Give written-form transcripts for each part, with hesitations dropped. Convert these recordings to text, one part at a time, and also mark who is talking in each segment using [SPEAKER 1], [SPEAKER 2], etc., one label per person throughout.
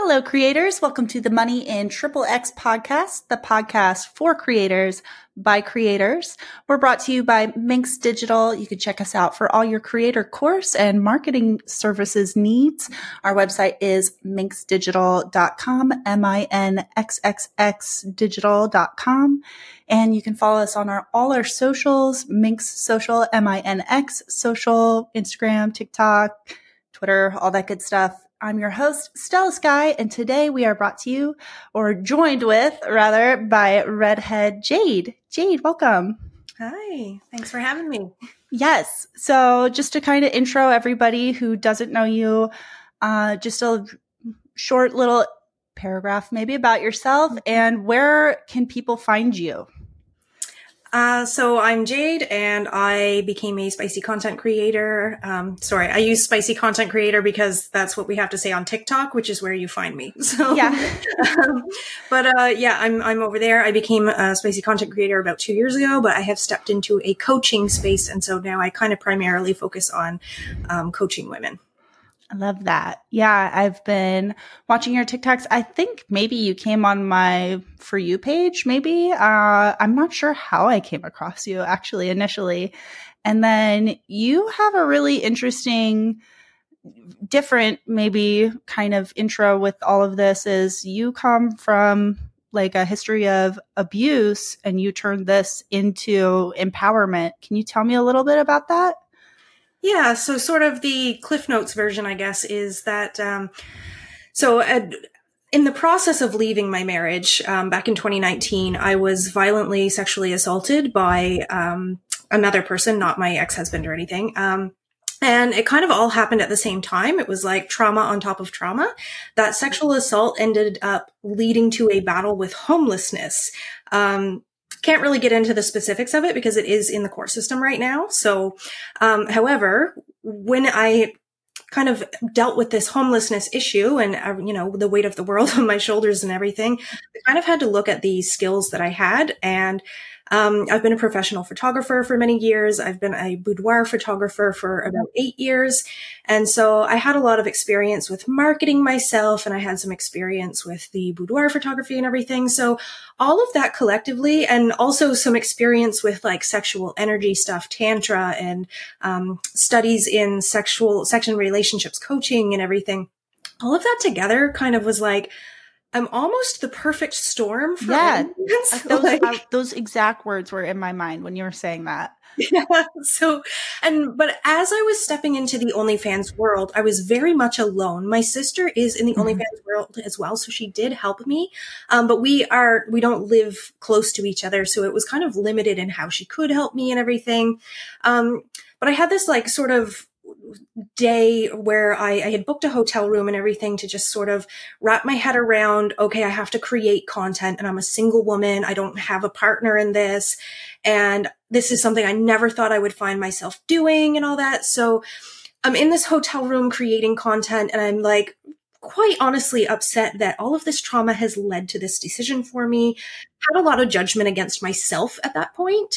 [SPEAKER 1] Hello, creators. Welcome to the Money in Triple X podcast, the podcast for creators by creators. We're brought to you by Minx Digital. You can check us out for all your creator course and marketing services needs. Our website is minxdigital.com, MINXXX digital.com. And you can follow us on all our socials, Minx Social, MINX Social, Instagram, TikTok, Twitter, all that good stuff. I'm your host, Stella Sky, and today we are brought to you, or joined with, rather, by Redhead Jade. Jade, welcome.
[SPEAKER 2] Hi, thanks for having me.
[SPEAKER 1] Yes. So just to kind of intro everybody who doesn't know you, just a short little paragraph maybe about yourself and where can people find you?
[SPEAKER 2] So I'm Jade, and I became a spicy content creator. I use spicy content creator because that's what we have to say on TikTok, which is where you find me. So,
[SPEAKER 1] yeah.
[SPEAKER 2] I'm over there. I became a spicy content creator about 2 years ago, but I have stepped into a coaching space, and so now I kind of primarily focus on coaching women.
[SPEAKER 1] I love that. Yeah, I've been watching your TikToks. I think maybe you came on my For You page, maybe. I'm not sure how I came across you actually initially. And then you have a really interesting, different maybe kind of intro with all of this is you come from like a history of abuse and you turned this into empowerment. Can you tell me a little bit about that?
[SPEAKER 2] Yeah, so sort of the Cliff Notes version, I guess, is that, in the process of leaving my marriage, back in 2019, I was violently sexually assaulted by, another person, not my ex-husband or anything. And it kind of all happened at the same time. It was like trauma on top of trauma. That sexual assault ended up leading to a battle with homelessness. Can't really get into the specifics of it because it is in the court system right now. So, however, when I kind of dealt with this homelessness issue and, the weight of the world on my shoulders and everything, I kind of had to look at the skills that I had. And I've been a professional photographer for many years. I've been a boudoir photographer for about 8 years. And so I had a lot of experience with marketing myself, and I had some experience with the boudoir photography and everything. So all of that collectively, and also some experience with like sexual energy stuff, tantra, and studies in sex and relationships coaching and everything. All of that together kind of was like, I'm almost the perfect storm for
[SPEAKER 1] those exact words were in my mind when you were saying that.
[SPEAKER 2] Yeah. But as I was stepping into the OnlyFans world, I was very much alone. My sister is in the OnlyFans world as well, so she did help me. But we don't live close to each other, so it was kind of limited in how she could help me and everything. But I had this like sort of day where I had booked a hotel room and everything to just sort of wrap my head around, okay, I have to create content and I'm a single woman. I don't have a partner in this. And this is something I never thought I would find myself doing and all that. So I'm in this hotel room creating content and I'm like, quite honestly upset that all of this trauma has led to this decision for me. Had a lot of judgment against myself at that point.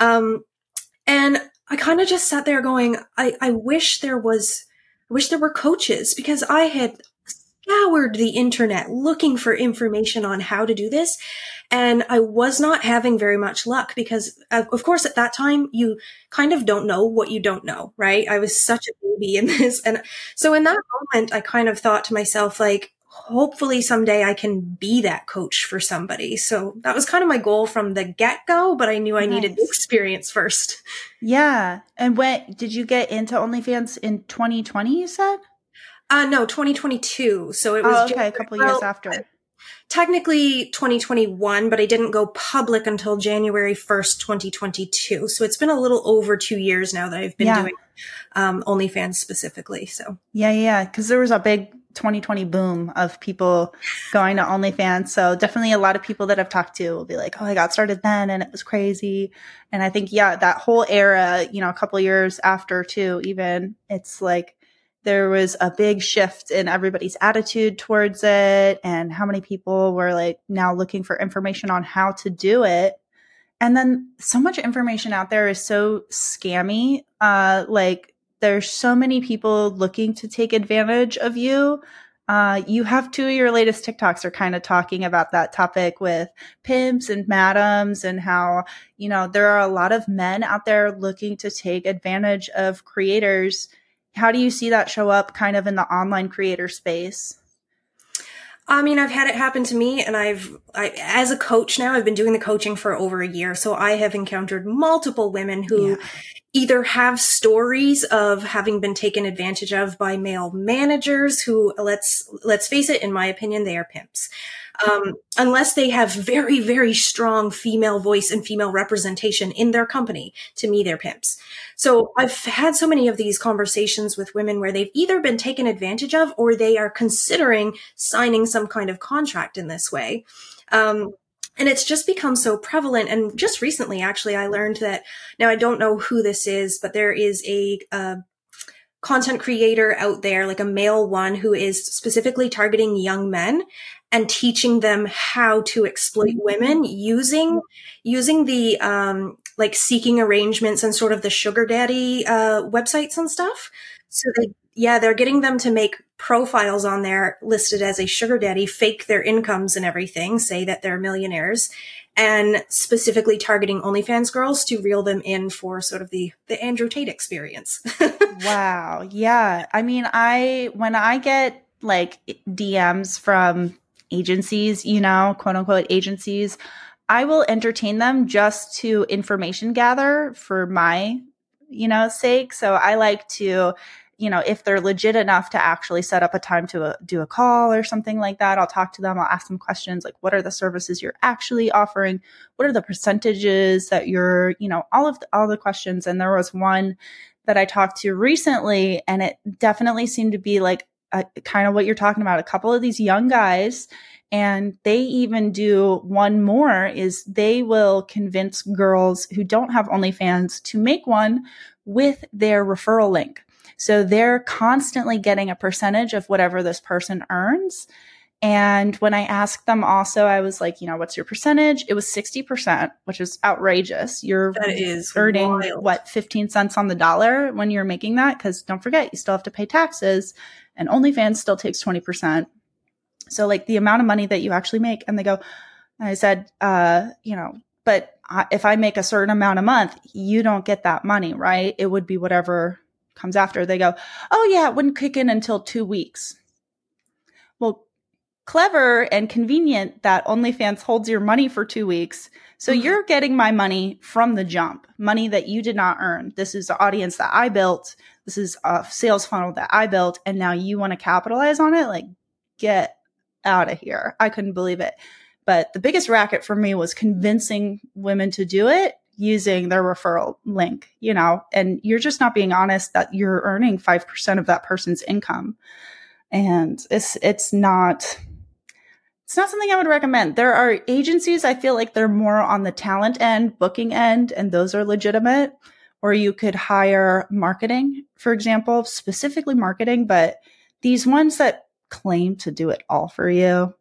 [SPEAKER 2] And I kind of just sat there going, I wish there were coaches, because I had scoured the internet looking for information on how to do this. And I was not having very much luck because, of course, at that time, you kind of don't know what you don't know, right? I was such a baby in this. And so in that moment, I kind of thought to myself, like, hopefully someday I can be that coach for somebody. So that was kind of my goal from the get-go, but I knew I needed the experience first.
[SPEAKER 1] Yeah. And when did you get into OnlyFans in 2020, you said?
[SPEAKER 2] No, 2022. So it was
[SPEAKER 1] a couple years after.
[SPEAKER 2] Technically 2021, but I didn't go public until January 1st, 2022. So it's been a little over 2 years now that I've been doing OnlyFans specifically. So
[SPEAKER 1] yeah, because there was a big 2020 boom of people going to OnlyFans. So definitely a lot of people that I've talked to will be like, oh, I got started then and it was crazy. And I think, that whole era, a couple of years after too, even it's like there was a big shift in everybody's attitude towards it and how many people were like now looking for information on how to do it. And then so much information out there is so scammy. Like there's so many people looking to take advantage of you. You have two of your latest TikToks are kind of talking about that topic with pimps and madams and how, there are a lot of men out there looking to take advantage of creators. How do you see that show up kind of in the online creator space?
[SPEAKER 2] I mean, I've had it happen to me, and as a coach now, I've been doing the coaching for over a year. So I have encountered multiple women who either have stories of having been taken advantage of by male managers who, let's face it, in my opinion, they are pimps. Unless they have very, very strong female voice and female representation in their company, to me, they're pimps. So I've had so many of these conversations with women where they've either been taken advantage of or they are considering signing some kind of contract in this way. And it's just become so prevalent. And just recently, actually, I learned that, now I don't know who this is, but there is a content creator out there, like a male one, who is specifically targeting young men and teaching them how to exploit women using the like seeking arrangements and sort of the sugar daddy websites and stuff. So they're getting them to make profiles on there listed as a sugar daddy, fake their incomes and everything, say that they're millionaires, and specifically targeting OnlyFans girls to reel them in for sort of the Andrew Tate experience.
[SPEAKER 1] Wow. Yeah. I mean, when I get like DMs from agencies, quote unquote agencies, I will entertain them just to information gather for my, sake. So I like to, if they're legit enough to actually set up a time to do a call or something like that, I'll talk to them. I'll ask them questions like, what are the services you're actually offering? What are the percentages that you're, all the questions. And there was one that I talked to recently, and it definitely seemed to be like kind of what you're talking about. A couple of these young guys, and they even do one more, is they will convince girls who don't have OnlyFans to make one with their referral link. So they're constantly getting a percentage of whatever this person earns. And when I asked them also, I was like, what's your percentage? It was 60%, which is outrageous. That is earning wild. 15 cents on the dollar when you're making that? Because don't forget, you still have to pay taxes, and OnlyFans still takes 20%. So like the amount of money that you actually make. And they go, I said, but if I make a certain amount a month, you don't get that money, right? It would be whatever comes after. They go, oh yeah, it wouldn't kick in until 2 weeks. Well, clever and convenient that OnlyFans holds your money for 2 weeks. So you're getting my money from the jump, money that you did not earn. This is the audience that I built. This is a sales funnel that I built. And now you want to capitalize on it? Like, get out of here. I couldn't believe it. But the biggest racket for me was convincing women to do it using their referral link, and you're just not being honest that you're earning 5% of that person's income. And it's not something I would recommend. There are agencies, I feel like they're more on the talent end, booking end, and those are legitimate. Or you could hire marketing, for example, specifically marketing, but these ones that claim to do it all for you,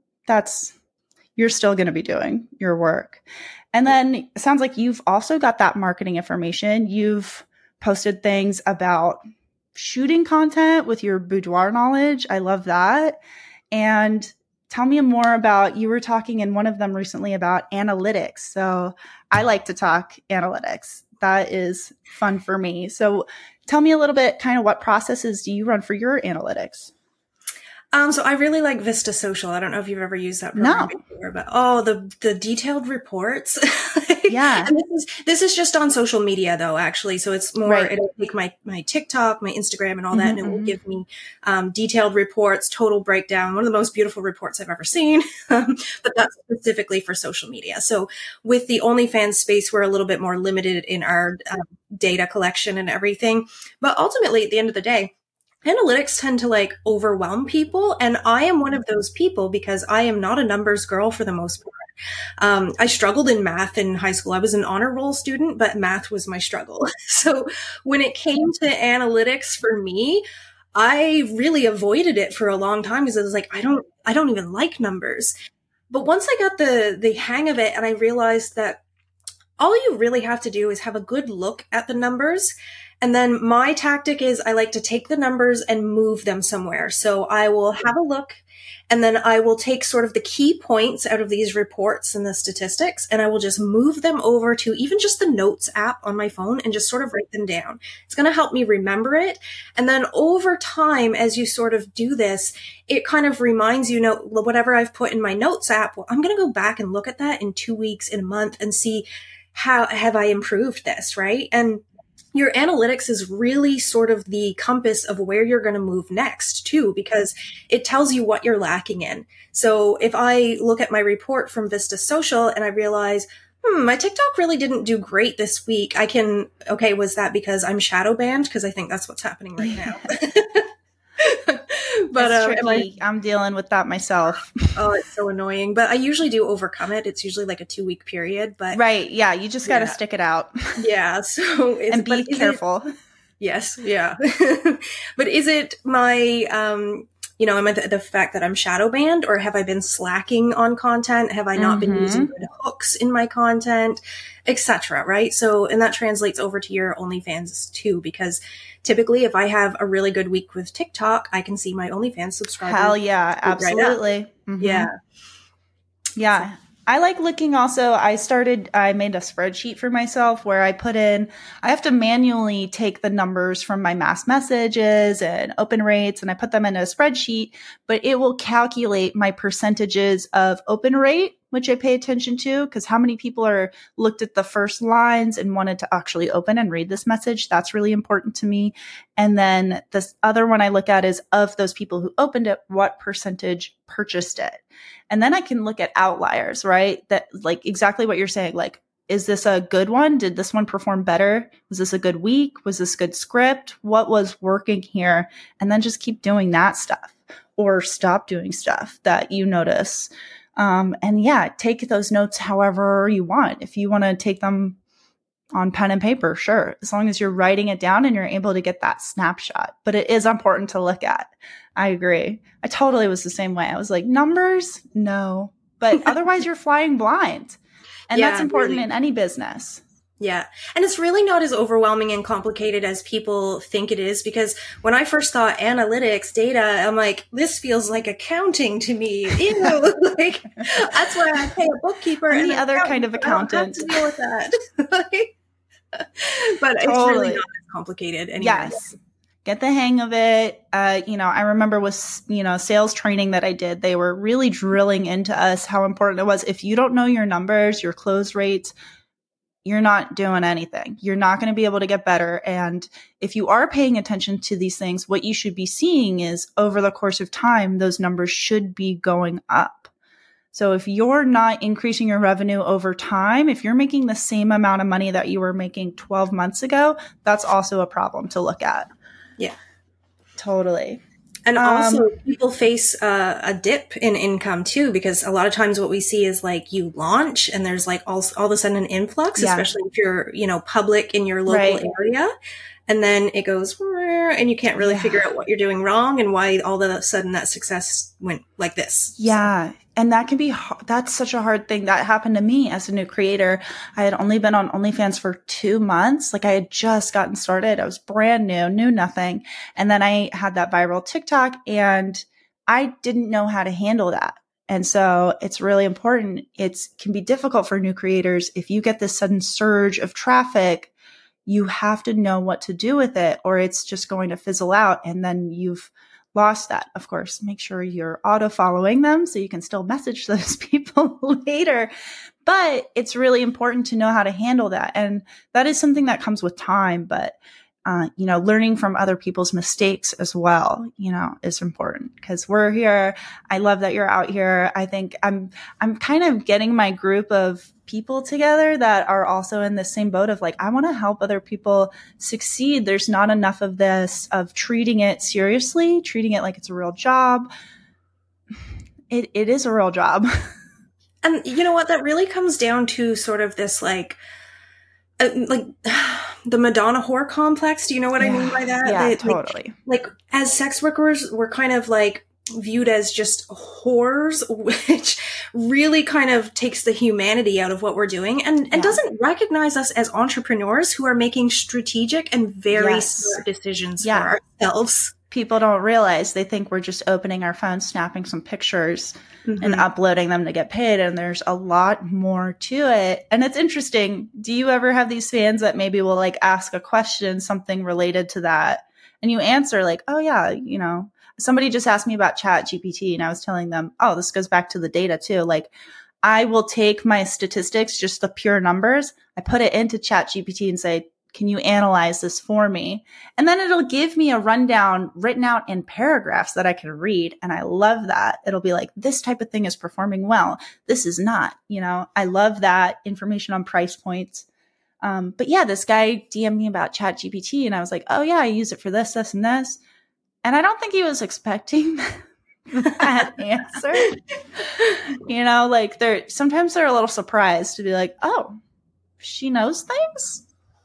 [SPEAKER 1] you're still going to be doing your work. And then it sounds like you've also got that marketing information. You've posted things about shooting content with your boudoir knowledge. I love that. And tell me more about, you were talking in one of them recently about analytics. So I like to talk analytics. That is fun for me. So tell me a little bit, kind of what processes do you run for your analytics?
[SPEAKER 2] So I really like Vista Social. I don't know if you've ever used that program before, but the detailed reports.
[SPEAKER 1] Yeah.
[SPEAKER 2] And this is just on social media though, actually. So it's more, It'll take my TikTok, my Instagram and all that, and it will give me detailed reports, total breakdown, one of the most beautiful reports I've ever seen. But that's specifically for social media. So with the OnlyFans space, we're a little bit more limited in our data collection and everything. But ultimately, at the end of the day, analytics tend to overwhelm people. And I am one of those people because I am not a numbers girl for the most part. I struggled in math in high school. I was an honor roll student, but math was my struggle. So when it came to analytics for me, I really avoided it for a long time because I was like, I don't even like numbers. But once I got the hang of it and I realized that all you really have to do is have a good look at the numbers And then my tactic is I like to take the numbers and move them somewhere. So I will have a look, and then I will take sort of the key points out of these reports and the statistics, and I will just move them over to even just the notes app on my phone and just sort of write them down. It's going to help me remember it. And then over time, as you sort of do this, it kind of reminds you, whatever I've put in my notes app, well, I'm going to go back and look at that in 2 weeks, in a month, and see how have I improved this, right? And your analytics is really sort of the compass of where you're going to move next too, because it tells you what you're lacking in. So if I look at my report from Vista Social and I realize, my TikTok really didn't do great this week, was that because I'm shadow banned? Because I think that's what's happening right now.
[SPEAKER 1] But tricky. I'm dealing with that myself.
[SPEAKER 2] Oh, it's so annoying. But I usually do overcome it. It's usually like a 2-week period. But
[SPEAKER 1] right, yeah, you just got to stick it out.
[SPEAKER 2] Yeah, so
[SPEAKER 1] and be careful.
[SPEAKER 2] Yes, yeah. But is it my am I the fact that I'm shadow banned, or have I been slacking on content? Have I not been using good hooks in my content, etc.? Right. So, and that translates over to your OnlyFans too, because typically if I have a really good week with TikTok, I can see my OnlyFans subscribers.
[SPEAKER 1] Hell yeah, absolutely.
[SPEAKER 2] Right Yeah.
[SPEAKER 1] Yeah. I like looking also, I made a spreadsheet for myself where I have to manually take the numbers from my mass messages and open rates, and I put them in a spreadsheet, but it will calculate my percentages of open rate, which I pay attention to, because how many people are looked at the first lines and wanted to actually open and read this message. That's really important to me. And then this other one I look at is, of those people who opened it, what percentage purchased it? And then I can look at outliers, right? That, like, exactly what you're saying. Like, is this a good one? Did this one perform better? Was this a good week? Was this good script? What was working here? And then just keep doing that stuff, or stop doing stuff that you notice. And yeah, take those notes however you want. If you want to take them on pen and paper, sure. As long as you're writing it down and you're able to get that snapshot. But it is important to look at. I agree. I totally was the same way. I was like, numbers? No. But otherwise you're flying blind. And that's important in any business.
[SPEAKER 2] Yeah. And it's really not as overwhelming and complicated as people think it is, because when I first thought analytics, data, I'm like, this feels like accounting to me. Ew. Like, that's why I pay a bookkeeper.
[SPEAKER 1] Any other kind of accountant.
[SPEAKER 2] I don't have to deal with that. But totally. It's really not as complicated anyway.
[SPEAKER 1] Yes. Get the hang of it. I remember with, sales training that I did, they were really drilling into us how important it was. If you don't know your numbers, your close rates, you're not doing anything. You're not going to be able to get better. And if you are paying attention to these things, what you should be seeing is, over the course of time, those numbers should be going up. So if you're not increasing your revenue over time, if you're making the same amount of money that you were making 12 months ago, that's also a problem to look at.
[SPEAKER 2] Yeah,
[SPEAKER 1] totally.
[SPEAKER 2] And also people face a dip in income too, because a lot of times what we see is like you launch and there's like all of a sudden an influx, especially if you're, public in your local area. And then it goes, and you can't really figure out what you're doing wrong and why all of a sudden that success went like this.
[SPEAKER 1] Yeah. And that can be, that's such a hard thing. That happened to me as a new creator. I had only been on OnlyFans for 2 months. Like, I had just gotten started. I was brand new, knew nothing. And then I had that viral TikTok and I didn't know how to handle that. And so it's really important. It can be difficult for new creators. If you get this sudden surge of traffic, you have to know what to do with it, or it's just going to fizzle out. And then you've lost that. Of course, make sure you're auto following them so you can still message those people later. But it's really important to know how to handle that. And that is something that comes with time. But, learning from other people's mistakes as well, is important, because we're here. I love that you're out here. I think I'm kind of getting my group of people together that are also in the same boat of like, I want to help other people succeed. There's not enough of this, of treating it seriously, treating it like it's a real job. It is a real job.
[SPEAKER 2] And you know what? That really comes down to sort of this like the Madonna whore complex. Do you know what I mean by that?
[SPEAKER 1] Yeah, totally.
[SPEAKER 2] Like as sex workers, we're kind of like, viewed as just whores, which really kind of takes the humanity out of what we're doing and doesn't recognize us as entrepreneurs who are making strategic and very smart decisions for ourselves.
[SPEAKER 1] People don't realize. They think we're just opening our phone, snapping some pictures and uploading them to get paid. And there's a lot more to it. And it's interesting. Do you ever have these fans that maybe will like ask a question, something related to that? And you answer like, oh yeah, you know, somebody just asked me about ChatGPT and I was telling them, oh, this goes back to the data too. Like I will take my statistics, just the pure numbers. I put it into ChatGPT and say, can you analyze this for me? And then it'll give me a rundown written out in paragraphs that I can read. And I love that. It'll be like, this type of thing is performing well. This is not, you know, I love that information on price points. But yeah, this guy DM'd me about ChatGPT and I was like, oh yeah, I use it for this, this, and this. And I don't think he was expecting that answer. You know, like sometimes they're a little surprised to be like, oh, she knows things.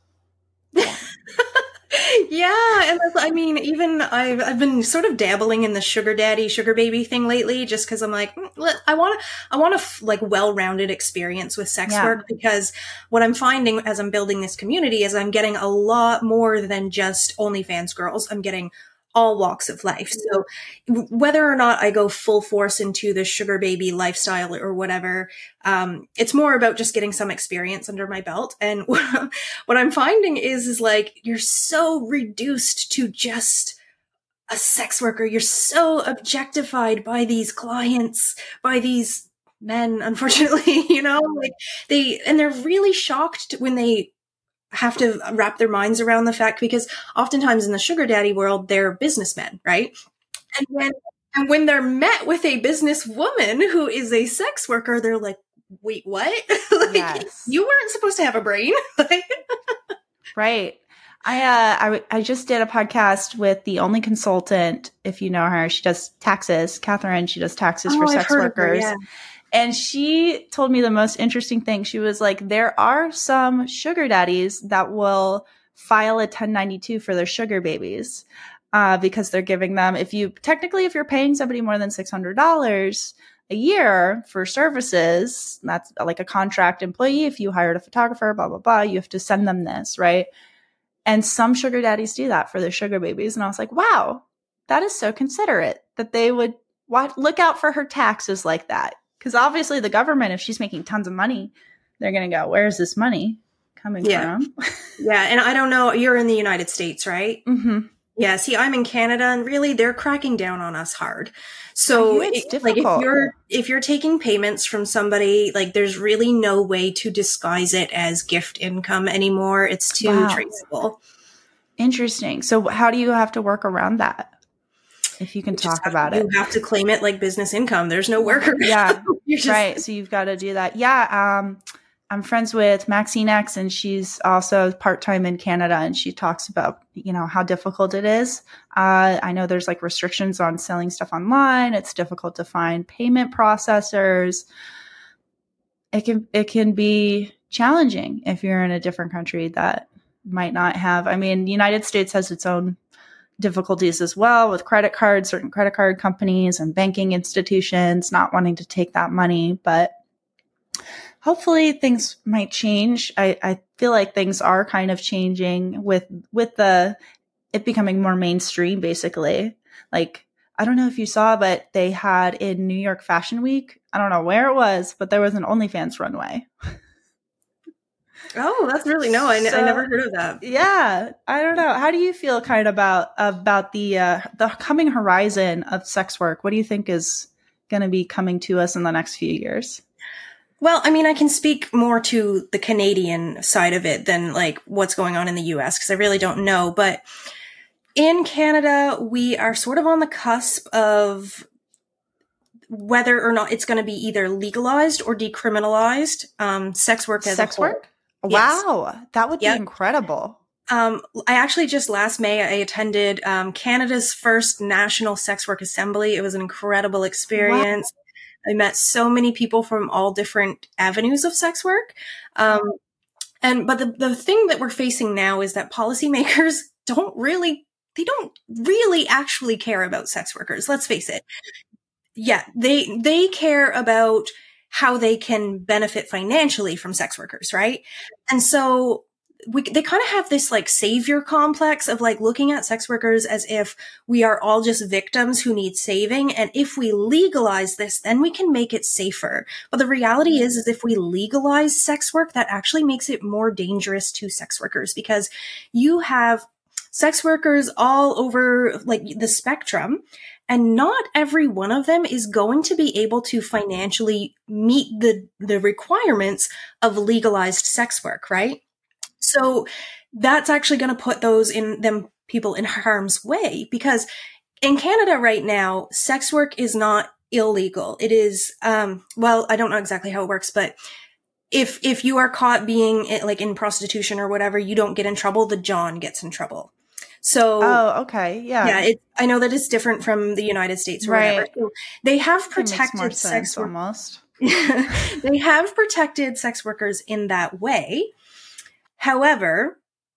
[SPEAKER 2] Yeah, and I mean, even I've been sort of dabbling in the sugar daddy, sugar baby thing lately, just because I'm like, I want a like well-rounded experience with sex work, because what I'm finding as I'm building this community is I'm getting a lot more than just OnlyFans girls. I'm getting all walks of life. So whether or not I go full force into the sugar baby lifestyle or whatever, it's more about just getting some experience under my belt. And what I'm finding is like, you're so reduced to just a sex worker. You're so objectified by these clients, by these men, unfortunately, you know, like they're really shocked when they have to wrap their minds around the fact, because oftentimes in the sugar daddy world, they're businessmen, right? And when they're met with a businesswoman who is a sex worker, they're like, wait, what? Like, you weren't supposed to have a brain.
[SPEAKER 1] Right. I just did a podcast with the only consultant, if you know her, she does taxes, Catherine, she does taxes for sex workers. And she told me the most interesting thing. She was like, there are some sugar daddies that will file a 1092 for their sugar babies because they're giving them, if you're paying somebody more than $600 a year for services, that's like a contract employee. If you hired a photographer, blah, blah, blah, you have to send them this, right? And some sugar daddies do that for their sugar babies. And I was like, wow, that is so considerate that they would look out for her taxes like that. Because obviously the government, if she's making tons of money, they're going to go, where's this money coming from?
[SPEAKER 2] Yeah. And I don't know, you're in the United States, right?
[SPEAKER 1] Mm-hmm.
[SPEAKER 2] Yeah. See, I'm in Canada and really they're cracking down on us hard. So
[SPEAKER 1] it's difficult.
[SPEAKER 2] Like if you're taking payments from somebody, like there's really no way to disguise it as gift income anymore. It's too traceable.
[SPEAKER 1] Interesting. So how do you have to work around that? If you can talk about it.
[SPEAKER 2] You have to claim it like business income. There's no worker.
[SPEAKER 1] Yeah. Right. So you've got to do that. Yeah. I'm friends with Maxine X, and she's also part-time in Canada, and she talks about, you know, how difficult it is. I know there's like restrictions on selling stuff online. It's difficult to find payment processors. It can be challenging if you're in a different country that might not have, I mean, the United States has its own difficulties as well with credit cards, certain credit card companies and banking institutions not wanting to take that money. But hopefully things might change. I feel like things are kind of changing with it becoming more mainstream, basically. Like, I don't know if you saw, but they had in New York Fashion Week, I don't know where it was, but there was an OnlyFans runway.
[SPEAKER 2] Oh, that's really I never heard of that.
[SPEAKER 1] Yeah, I don't know. How do you feel kind of about the coming horizon of sex work? What do you think is going to be coming to us in the next few years?
[SPEAKER 2] Well, I mean, I can speak more to the Canadian side of it than like what's going on in the US, because I really don't know. But in Canada, we are sort of on the cusp of whether or not it's going to be either legalized or decriminalized. Sex work as
[SPEAKER 1] sex
[SPEAKER 2] a whole.
[SPEAKER 1] Work? Wow, that would be incredible.
[SPEAKER 2] I actually just last May, I attended Canada's first National Sex Work Assembly. It was an incredible experience. Wow. I met so many people from all different avenues of sex work. But the thing that we're facing now is that policymakers don't really they don't really actually care about sex workers. Let's face it. Yeah, they care about how they can benefit financially from sex workers, right? And so they kind of have this like savior complex of like looking at sex workers as if we are all just victims who need saving. And if we legalize this, then we can make it safer. But the reality is if we legalize sex work, that actually makes it more dangerous to sex workers, because you have sex workers all over like the spectrum, and not every one of them is going to be able to financially meet the requirements of legalized sex work, right? So that's actually going to put them people in harm's way, because in Canada right now, sex work is not illegal. It is, well, I don't know exactly how it works, but if you are caught being like in prostitution or whatever, you don't get in trouble. The John gets in trouble. So,
[SPEAKER 1] oh, okay. Yeah.
[SPEAKER 2] Yeah. I know that it's different from the United States or whatever. So they have protected sex work.
[SPEAKER 1] Almost.
[SPEAKER 2] They have protected sex workers in that way. However,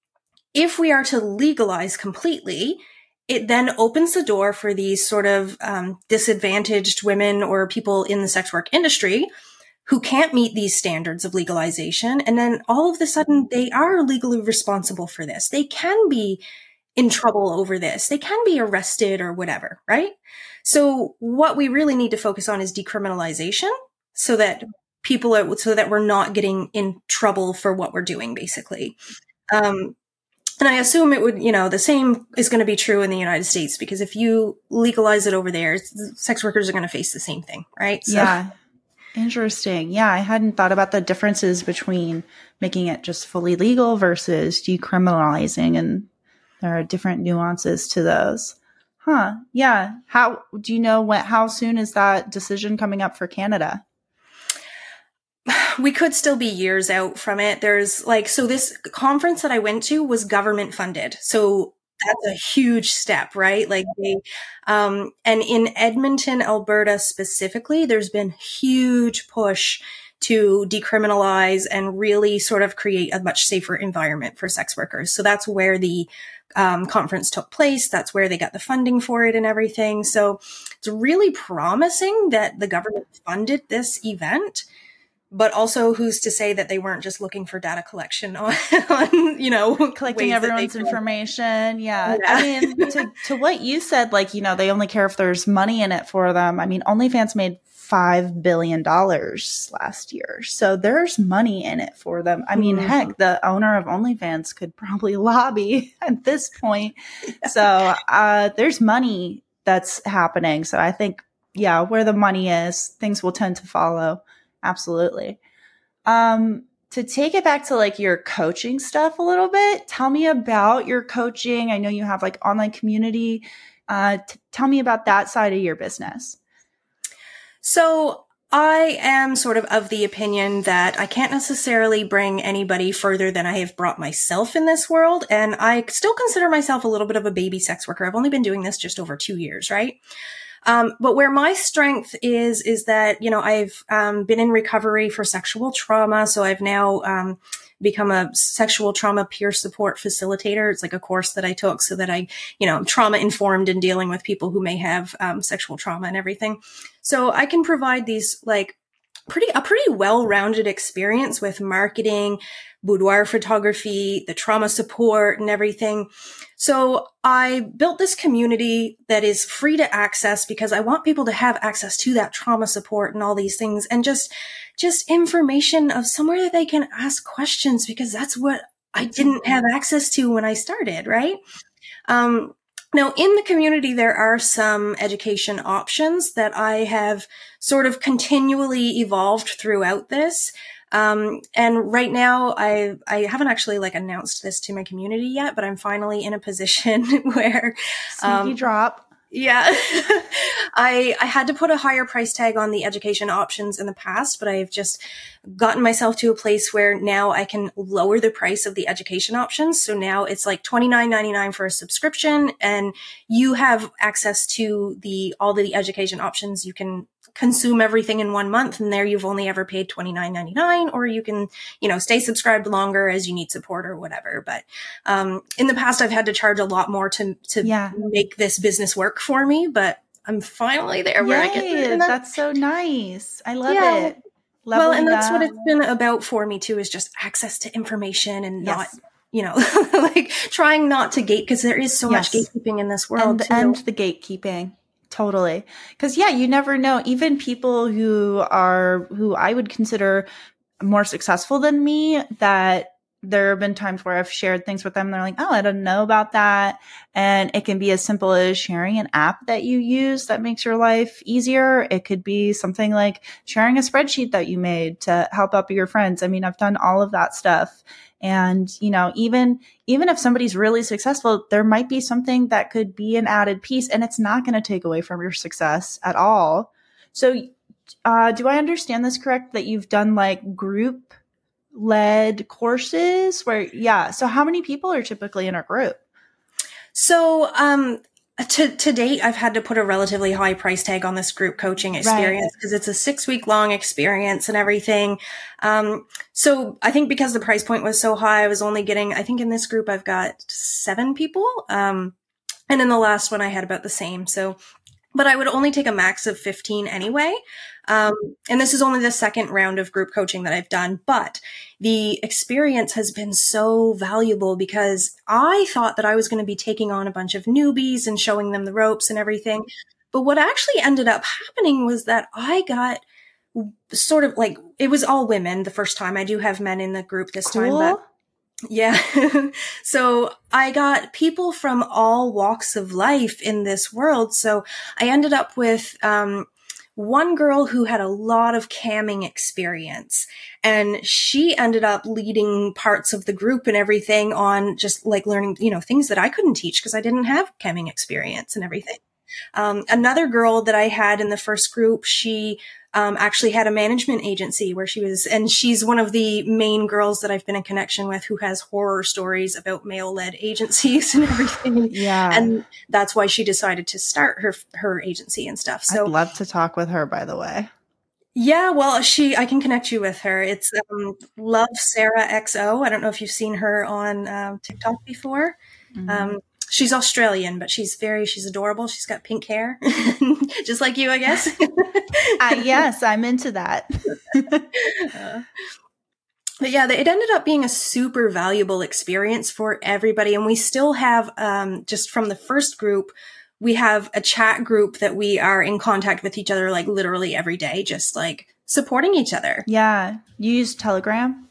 [SPEAKER 2] if we are to legalize completely, it then opens the door for these sort of disadvantaged women or people in the sex work industry who can't meet these standards of legalization. And then all of a sudden, they are legally responsible for this. They can be in trouble over this. They can be arrested or whatever, right? So what we really need to focus on is decriminalization, so that so that we're not getting in trouble for what we're doing, basically. And I assume it would, the same is going to be true in the United States, because if you legalize it over there, sex workers are going to face the same thing, right? So,
[SPEAKER 1] yeah. Interesting. Yeah, I hadn't thought about the differences between making it just fully legal versus decriminalizing, and there are different nuances to those. Huh. Yeah. How do you know how soon is that decision coming up for Canada?
[SPEAKER 2] We could still be years out from it. There's so this conference that I went to was government funded. So that's a huge step, right? And in Edmonton, Alberta specifically, there's been huge push to decriminalize and really sort of create a much safer environment for sex workers. So that's where the conference took place. That's where they got the funding for it and everything. So it's really promising that the government funded this event. But also, who's to say that they weren't just looking for data collection on
[SPEAKER 1] collecting everyone's information? Yeah. I mean, to what you said, they only care if there's money in it for them. I mean, OnlyFans made $5 billion last year. So there's money in it for them. I mean, heck, the owner of OnlyFans could probably lobby at this point. So there's money that's happening. So I think, yeah, where the money is, things will tend to follow. Absolutely. To take it back to your coaching stuff a little bit, tell me about your coaching. I know you have online community. Tell me about that side of your business.
[SPEAKER 2] So I am sort of the opinion that I can't necessarily bring anybody further than I have brought myself in this world. And I still consider myself a little bit of a baby sex worker. I've only been doing this just over 2 years, right? But where my strength is that, I've been in recovery for sexual trauma. So I've now become a sexual trauma peer support facilitator. It's like a course that I took so that I'm trauma informed in dealing with people who may have sexual trauma and everything. So I can provide these a pretty well-rounded experience with marketing, boudoir photography, the trauma support and everything. So I built this community that is free to access because I want people to have access to that trauma support and all these things, and just information of somewhere that they can ask questions, because that's what I didn't have access to when I started, right? Now, in the community, there are some education options that I have sort of continually evolved throughout this. And right now I haven't actually announced this to my community yet, but I'm finally in a position where,
[SPEAKER 1] sneaky drop.
[SPEAKER 2] Yeah, I had to put a higher price tag on the education options in the past, but I've just gotten myself to a place where now I can lower the price of the education options. So now it's $29.99 for a subscription, and you have access to all the education options. You can consume everything in 1 month, and there you've only ever paid $29.99, or you can, stay subscribed longer as you need support or whatever. But in the past, I've had to charge a lot more to make this business work for me, but I'm finally there where I get it.
[SPEAKER 1] That's so nice. I love it.
[SPEAKER 2] Well, and that's what it's been about for me too, is just access to information and not, like trying not to gate, because there is so much gatekeeping in this world.
[SPEAKER 1] And the gatekeeping. Totally. Because you never know. Even people who I would consider more successful than me, that there have been times where I've shared things with them and they're like, oh, I didn't know about that. And it can be as simple as sharing an app that you use that makes your life easier. It could be something like sharing a spreadsheet that you made to help out your friends. I mean, I've done all of that stuff. And, even if somebody's really successful, there might be something that could be an added piece, and it's not going to take away from your success at all. So, do I understand this correct, that you've done like group led courses where, so how many people are typically in a group?
[SPEAKER 2] So, to date, I've had to put a relatively high price tag on this group coaching experience because it's a 6-week long experience and everything. So I think because the price point was so high, I was only getting, I think in this group, I've got 7 people. And in the last one, I had about the same. So, but I would only take a max of 15 anyway. And this is only the second round of group coaching that I've done, but the experience has been so valuable because I thought that I was going to be taking on a bunch of newbies and showing them the ropes and everything. But what actually ended up happening was that I got sort of like, it was all women the first time. I do have men in the group this time, but yeah. So I got people from all walks of life in this world. So I ended up with, one girl who had a lot of camming experience, and she ended up leading parts of the group and everything on just like learning, things that I couldn't teach because I didn't have camming experience and everything. Another girl that I had in the first group, she actually had a management agency where and she's one of the main girls that I've been in connection with who has horror stories about male-led agencies and everything. Yeah. And that's why she decided to start her agency and stuff. So
[SPEAKER 1] I'd love to talk with her, by the way.
[SPEAKER 2] Yeah, well, I can connect you with her. It's Love Sarah XO. I don't know if you've seen her on TikTok before. Mm-hmm. She's Australian, but she's adorable. She's got pink hair, just like you, I guess.
[SPEAKER 1] Yes, I'm into that.
[SPEAKER 2] But yeah, it ended up being a super valuable experience for everybody. And we still have, just from the first group, we have a chat group that we are in contact with each other, like literally every day, just like supporting each other.
[SPEAKER 1] Yeah. You use Telegram?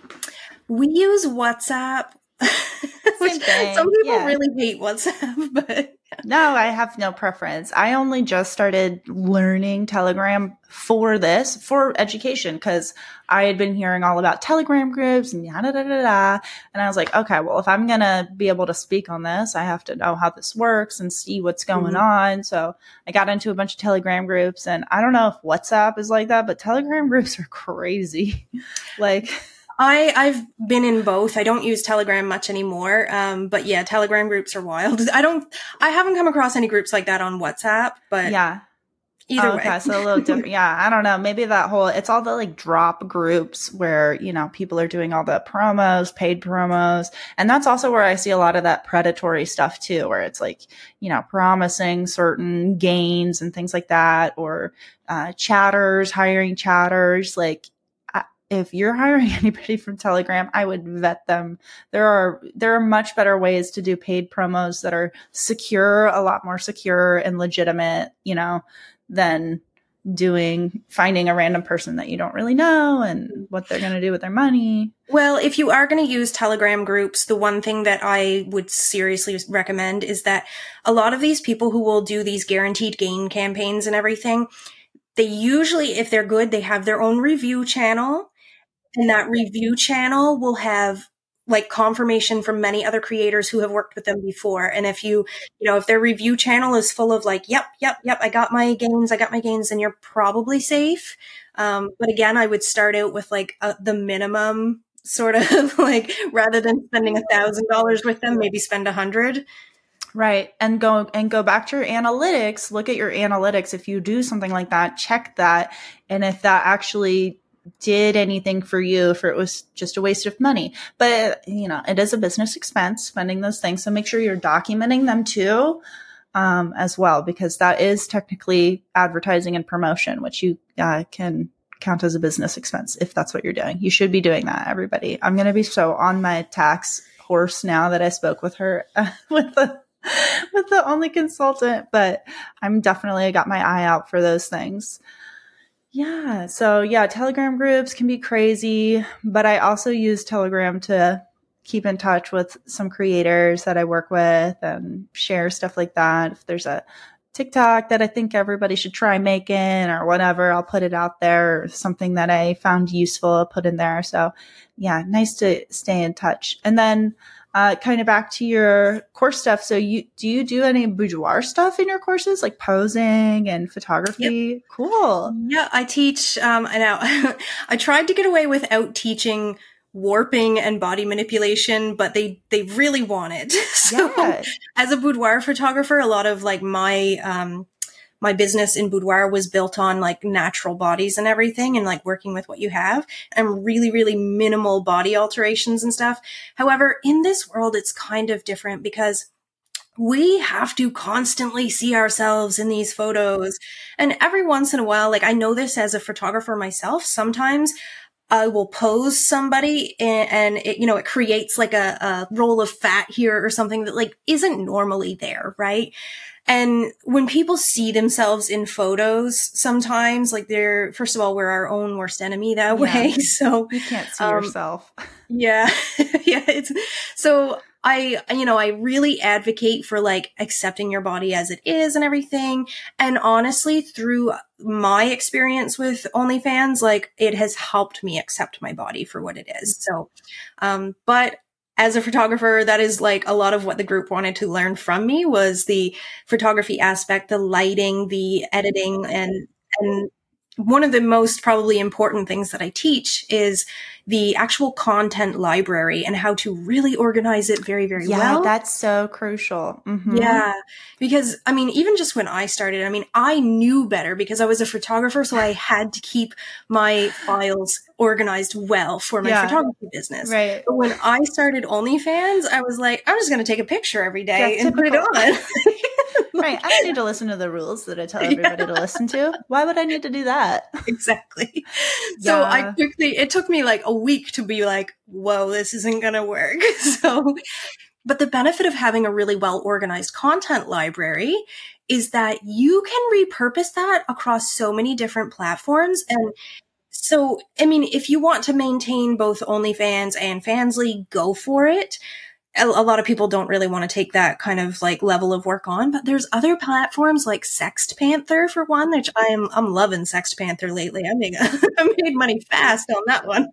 [SPEAKER 2] We use WhatsApp. Which some people really hate WhatsApp, but
[SPEAKER 1] no, I have no preference. I only just started learning Telegram for education, because I had been hearing all about Telegram groups and yada da da da. And I was like, okay, well, if I'm gonna be able to speak on this, I have to know how this works and see what's going on. So I got into a bunch of Telegram groups, and I don't know if WhatsApp is like that, but Telegram groups are crazy. Like,
[SPEAKER 2] I've been in both. I don't use Telegram much anymore. But yeah, Telegram groups are wild. I haven't come across any groups like that on WhatsApp, but
[SPEAKER 1] yeah.
[SPEAKER 2] Either way.
[SPEAKER 1] Okay, so a little different. Yeah, I don't know. Maybe it's all the like drop groups where, people are doing all the promos, paid promos. And that's also where I see a lot of that predatory stuff too, where it's like, promising certain gains and things like that, or chatters, hiring chatters. Like, if you're hiring anybody from Telegram, I would vet them. There are much better ways to do paid promos that are secure, a lot more secure and legitimate, than finding a random person that you don't really know and what they're going to do with their money.
[SPEAKER 2] Well, if you are going to use Telegram groups, the one thing that I would seriously recommend is that a lot of these people who will do these guaranteed gain campaigns and everything, they usually, if they're good, they have their own review channel. And that review channel will have like confirmation from many other creators who have worked with them before. And if if their review channel is full of like, yep, I got my gains, then you're probably safe. But again, I would start out with like the minimum sort of like, rather than spending $1,000 with them, maybe spend $100.
[SPEAKER 1] Right. And go back to your analytics, look at your analytics. If you do something like that, check that. And if that actually did anything for you, if it was just a waste of money. But, it is a business expense spending those things. So make sure you're documenting them too, as well, because that is technically advertising and promotion, which you can count as a business expense if that's what you're doing. You should be doing that, everybody. I'm going to be so on my tax horse now that I spoke with her with the only consultant, but I'm definitely got my eye out for those things. Yeah. So Telegram groups can be crazy, but I also use Telegram to keep in touch with some creators that I work with and share stuff like that. If there's a TikTok that I think everybody should try making or whatever, I'll put it out there, or something that I found useful, I'll put in there. So yeah, nice to stay in touch. And then kind of back to your course stuff. So do you do any boudoir stuff in your courses, like posing and photography?
[SPEAKER 2] Yep.
[SPEAKER 1] Cool.
[SPEAKER 2] Yeah, I teach. I know I tried to get away without teaching warping and body manipulation, but they really want it. So as a boudoir photographer, a lot of like my business in boudoir was built on like natural bodies and everything, and like working with what you have and really, really minimal body alterations and stuff. However, in this world, it's kind of different because we have to constantly see ourselves in these photos. And every once in a while, like I know this as a photographer myself, sometimes I will pose somebody and it, it creates like a roll of fat here or something that like isn't normally there, right? And when people see themselves in photos, sometimes like first of all, we're our own worst enemy that way. So
[SPEAKER 1] you can't see yourself.
[SPEAKER 2] Yeah. Yeah. So I really advocate for like accepting your body as it is and everything. And honestly, through my experience with OnlyFans, like it has helped me accept my body for what it is. So, but as a photographer, that is like a lot of what the group wanted to learn from me was the photography aspect, the lighting, the editing, and one of the most probably important things that I teach is the actual content library and how to really organize it very, very well.
[SPEAKER 1] Yeah, that's so crucial. Mm-hmm.
[SPEAKER 2] Yeah, because I mean, even just when I started, I mean, I knew better because I was a photographer, so I had to keep my files organized well for my photography business.
[SPEAKER 1] Right.
[SPEAKER 2] But when I started OnlyFans, I was like, I'm just going to take a picture every day and put it on.
[SPEAKER 1] Right. I don't need to listen to the rules that I tell everybody to listen to. Why would I need to do that?
[SPEAKER 2] Exactly. So it took me like a week to be like, whoa, this isn't going to work. But the benefit of having a really well organized content library is that you can repurpose that across so many different platforms. And so, I mean, if you want to maintain both OnlyFans and Fansly, go for it. A lot of people don't really want to take that kind of like level of work on, but there's other platforms like SextPanther for one, which I'm loving SextPanther lately. I made money fast on that one.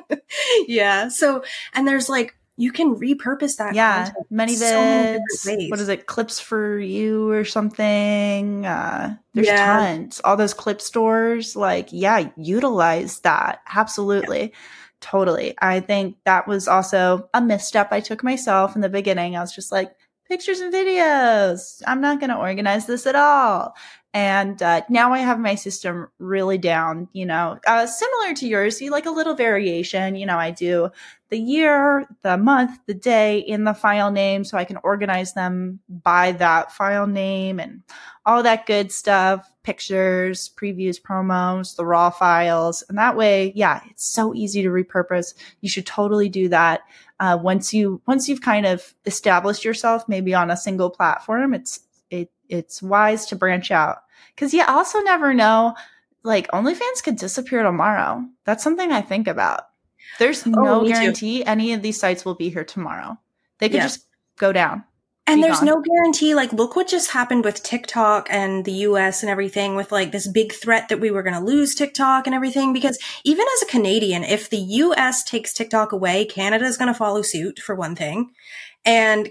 [SPEAKER 2] Yeah. So, and there's like, you can repurpose that.
[SPEAKER 1] Yeah. Many vids. What is it? Clips for You or something. There's tons. All those clip stores, like, utilize that. Absolutely. Yeah. Totally. I think that was also a misstep I took myself in the beginning. I was just like, pictures and videos. I'm not going to organize this at all. And now I have my system really down, similar to yours. You like a little variation. I do the year, the month, the day in the file name so I can organize them by that file name and all that good stuff, pictures, previews, promos, the raw files. And that way, it's so easy to repurpose. You should totally do that. Once you've kind of established yourself maybe on a single platform, it's wise to branch out. Because you also never know, like OnlyFans could disappear tomorrow. That's something I think about. There's no guarantee any of these sites will be here tomorrow. They could just go down.
[SPEAKER 2] And there's no guarantee, like, look what just happened with TikTok and the US and everything with like this big threat that we were going to lose TikTok and everything. Because even as a Canadian, if the US takes TikTok away, Canada's going to follow suit for one thing. And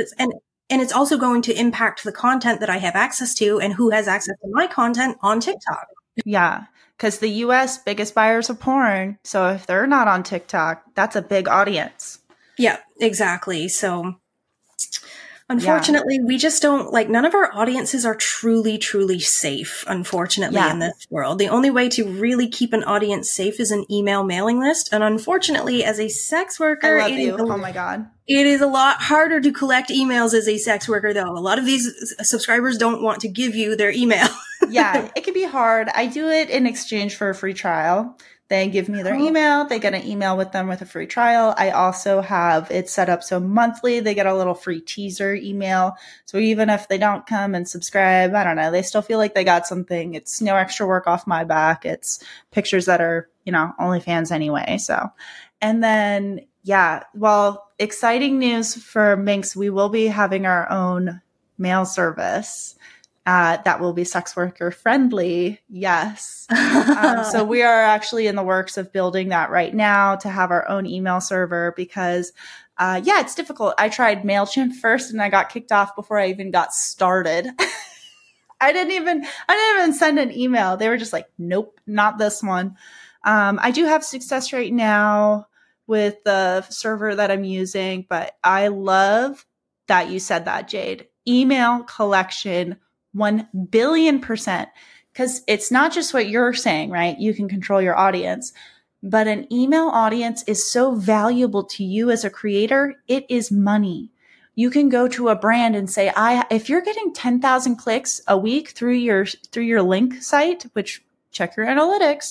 [SPEAKER 2] and it's also going to impact the content that I have access to and who has access to my content on TikTok.
[SPEAKER 1] Yeah, because the US biggest buyers of porn. So if they're not on TikTok, that's a big audience.
[SPEAKER 2] Yeah, exactly. So Unfortunately, we just don't like, none of our audiences are truly, truly safe, unfortunately, in this world. The only way to really keep an audience safe is an email mailing list. And unfortunately, as a sex worker,
[SPEAKER 1] I love you. Oh my God.
[SPEAKER 2] It is a lot harder to collect emails as a sex worker, though. A lot of these subscribers don't want to give you their email.
[SPEAKER 1] Yeah, it can be hard. I do it in exchange for a free trial. They give me their email. They get an email with them with a free trial. I also have it set up so monthly they get a little free teaser email. So even if they don't come and subscribe, I don't know, they still feel like they got something. It's no extra work off my back. It's pictures that are, OnlyFans anyway. So, and then, yeah, well, exciting news for Minx. We will be having our own mail service. That will be sex worker friendly. Yes. So we are actually in the works of building that right now to have our own email server because, it's difficult. I tried MailChimp first and I got kicked off before I even got started. I didn't even send an email. They were just like, nope, not this one. I do have success right now with the server that I'm using, but I love that you said that, Jade. Email collection 1,000,000,000%. Because it's not just what you're saying, right? You can control your audience, but an email audience is so valuable to you as a creator. It is money. You can go to a brand and say, if you're getting 10,000 clicks a week through your link site, which check your analytics.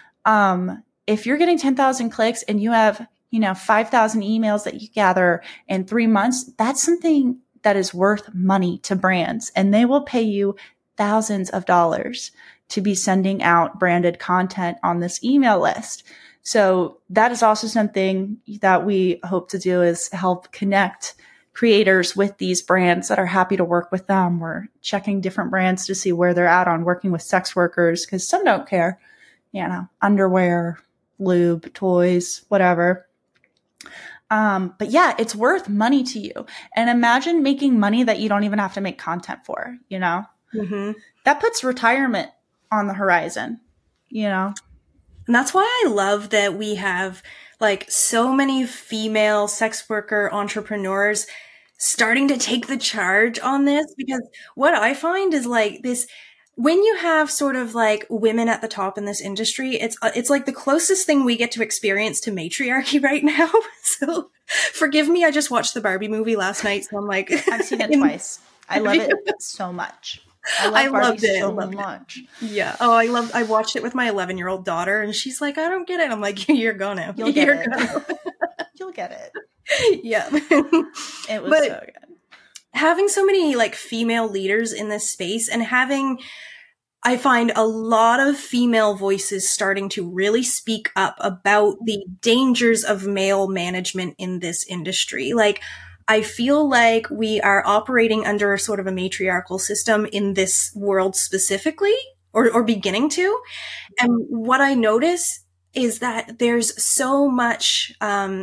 [SPEAKER 1] If you're getting 10,000 clicks and you have, 5,000 emails that you gather in 3 months, that's something that is worth money to brands, and they will pay you thousands of dollars to be sending out branded content on this email list. So that is also something that we hope to do is help connect creators with these brands that are happy to work with them. We're checking different brands to see where they're at on working with sex workers because some don't care, underwear, lube, toys, whatever. But yeah, it's worth money to you. And imagine making money that you don't even have to make content for,
[SPEAKER 2] Mm-hmm.
[SPEAKER 1] That puts retirement on the horizon, And
[SPEAKER 2] that's why I love that we have like so many female sex worker entrepreneurs starting to take the charge on this, because what I find is like this, when you have sort of like women at the top in this industry, it's like the closest thing we get to experience to matriarchy right now. So forgive me, I just watched the Barbie movie last night, so I'm like,
[SPEAKER 1] I've seen it twice. I love it so much. I
[SPEAKER 2] loved it
[SPEAKER 1] so much.
[SPEAKER 2] Yeah. Oh, I watched it with my 11-year-old daughter, and she's like, I don't get it. I'm like, you're gonna.
[SPEAKER 1] You'll get it. You'll get it.
[SPEAKER 2] Yeah.
[SPEAKER 1] It was so good.
[SPEAKER 2] Having so many like female leaders in this space and I find a lot of female voices starting to really speak up about the dangers of male management in this industry. Like, I feel like we are operating under sort of a matriarchal system in this world specifically, or beginning to. And what I notice is that there's so much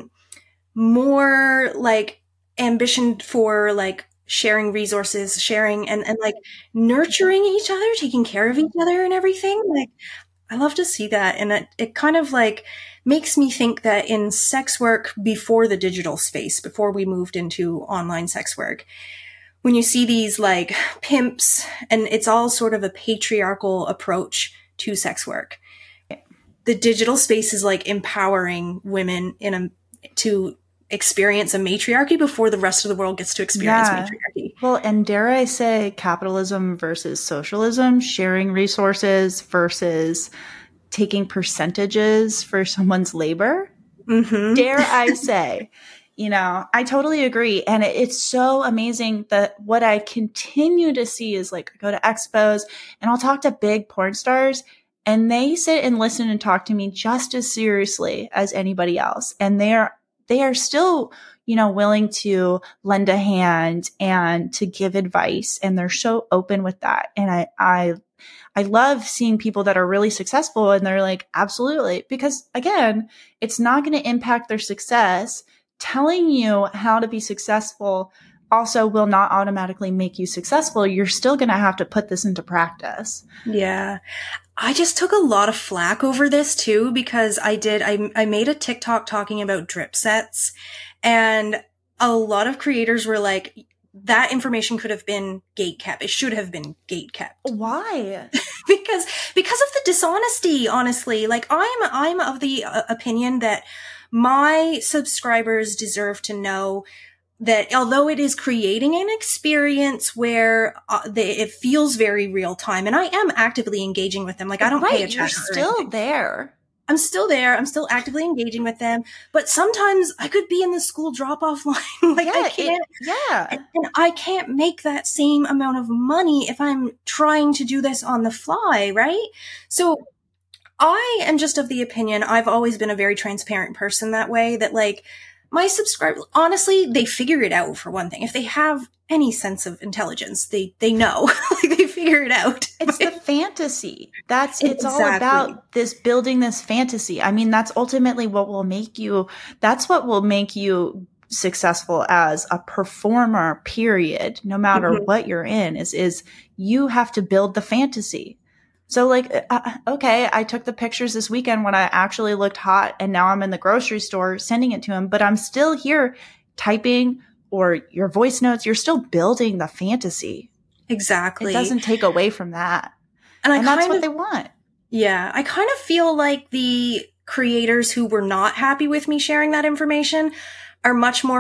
[SPEAKER 2] more like ambition for like sharing resources, sharing and like nurturing each other, taking care of each other and everything. Like, I love to see that. And it kind of like makes me think that in sex work before the digital space, before we moved into online sex work, when you see these like pimps, and it's all sort of a patriarchal approach to sex work, the digital space is like empowering women to experience a matriarchy before the rest of the world gets to experience matriarchy.
[SPEAKER 1] Well, and dare I say capitalism versus socialism, sharing resources versus taking percentages for someone's labor.
[SPEAKER 2] Mm-hmm.
[SPEAKER 1] Dare I say, I totally agree. And it's so amazing that what I continue to see is like, I go to expos and I'll talk to big porn stars and they sit and listen and talk to me just as seriously as anybody else. And they are still, willing to lend a hand and to give advice. And they're so open with that. And I love seeing people that are really successful and they're like, absolutely. Because again, it's not going to impact their success. Telling you how to be successful also will not automatically make you successful. You're still going to have to put this into practice.
[SPEAKER 2] Yeah. I just took a lot of flack over this too, because I made a TikTok talking about drip sets, and a lot of creators were like, that information could have been gate kept. It should have been gate kept.
[SPEAKER 1] Why?
[SPEAKER 2] because of the dishonesty, honestly. Like, I'm of the opinion that my subscribers deserve to know that although it is creating an experience where it feels very real time, and I am actively engaging with them. Like, I don't pay a chat.
[SPEAKER 1] You're still there.
[SPEAKER 2] I'm still there. I'm still actively engaging with them. But sometimes I could be in the school drop-off line. Like, I can't. And I can't make that same amount of money if I'm trying to do this on the fly, right? So I am just of the opinion, I've always been a very transparent person that way, that like, my subscribers, honestly, they figure it out, for one thing. If they have any sense of intelligence, they know. Like, they figure it out.
[SPEAKER 1] It's the fantasy. It's all about this, building this fantasy. I mean, that's ultimately what will make you successful as a performer, period. No matter what you're in, is you have to build the fantasy. So like, okay, I took the pictures this weekend when I actually looked hot, and now I'm in the grocery store sending it to him, but I'm still here typing, or your voice notes. You're still building the fantasy.
[SPEAKER 2] Exactly.
[SPEAKER 1] It doesn't take away from that. And that's what they want. Yeah.
[SPEAKER 2] I kind of feel like the creators who were not happy with me sharing that information are much more,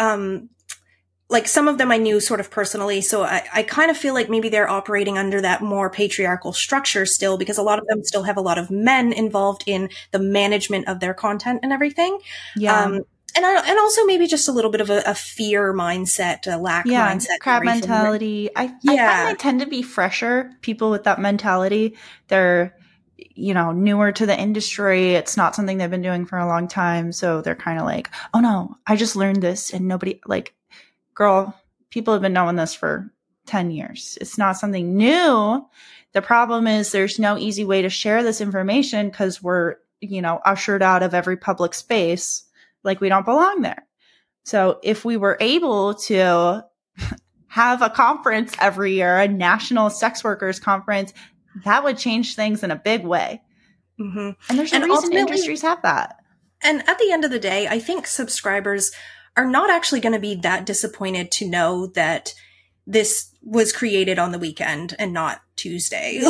[SPEAKER 2] like, some of them I knew sort of personally. So I kind of feel like maybe they're operating under that more patriarchal structure still, because a lot of them still have a lot of men involved in the management of their content and everything.
[SPEAKER 1] Yeah.
[SPEAKER 2] And also maybe just a little bit of a fear mindset, a lack mindset.
[SPEAKER 1] Crab mentality. I find they tend to be fresher. People with that mentality, they're, newer to the industry. It's not something they've been doing for a long time. So they're kind of like, oh no, I just learned this, and nobody, like, girl, people have been knowing this for 10 years. It's not something new. The problem is there's no easy way to share this information because we're, ushered out of every public space. Like, we don't belong there. So if we were able to have a conference every year, a national sex workers conference, that would change things in a big way. Mm-hmm. And there's a reason industries have that.
[SPEAKER 2] And at the end of the day, I think subscribers are not actually going to be that disappointed to know that this was created on the weekend and not Tuesday.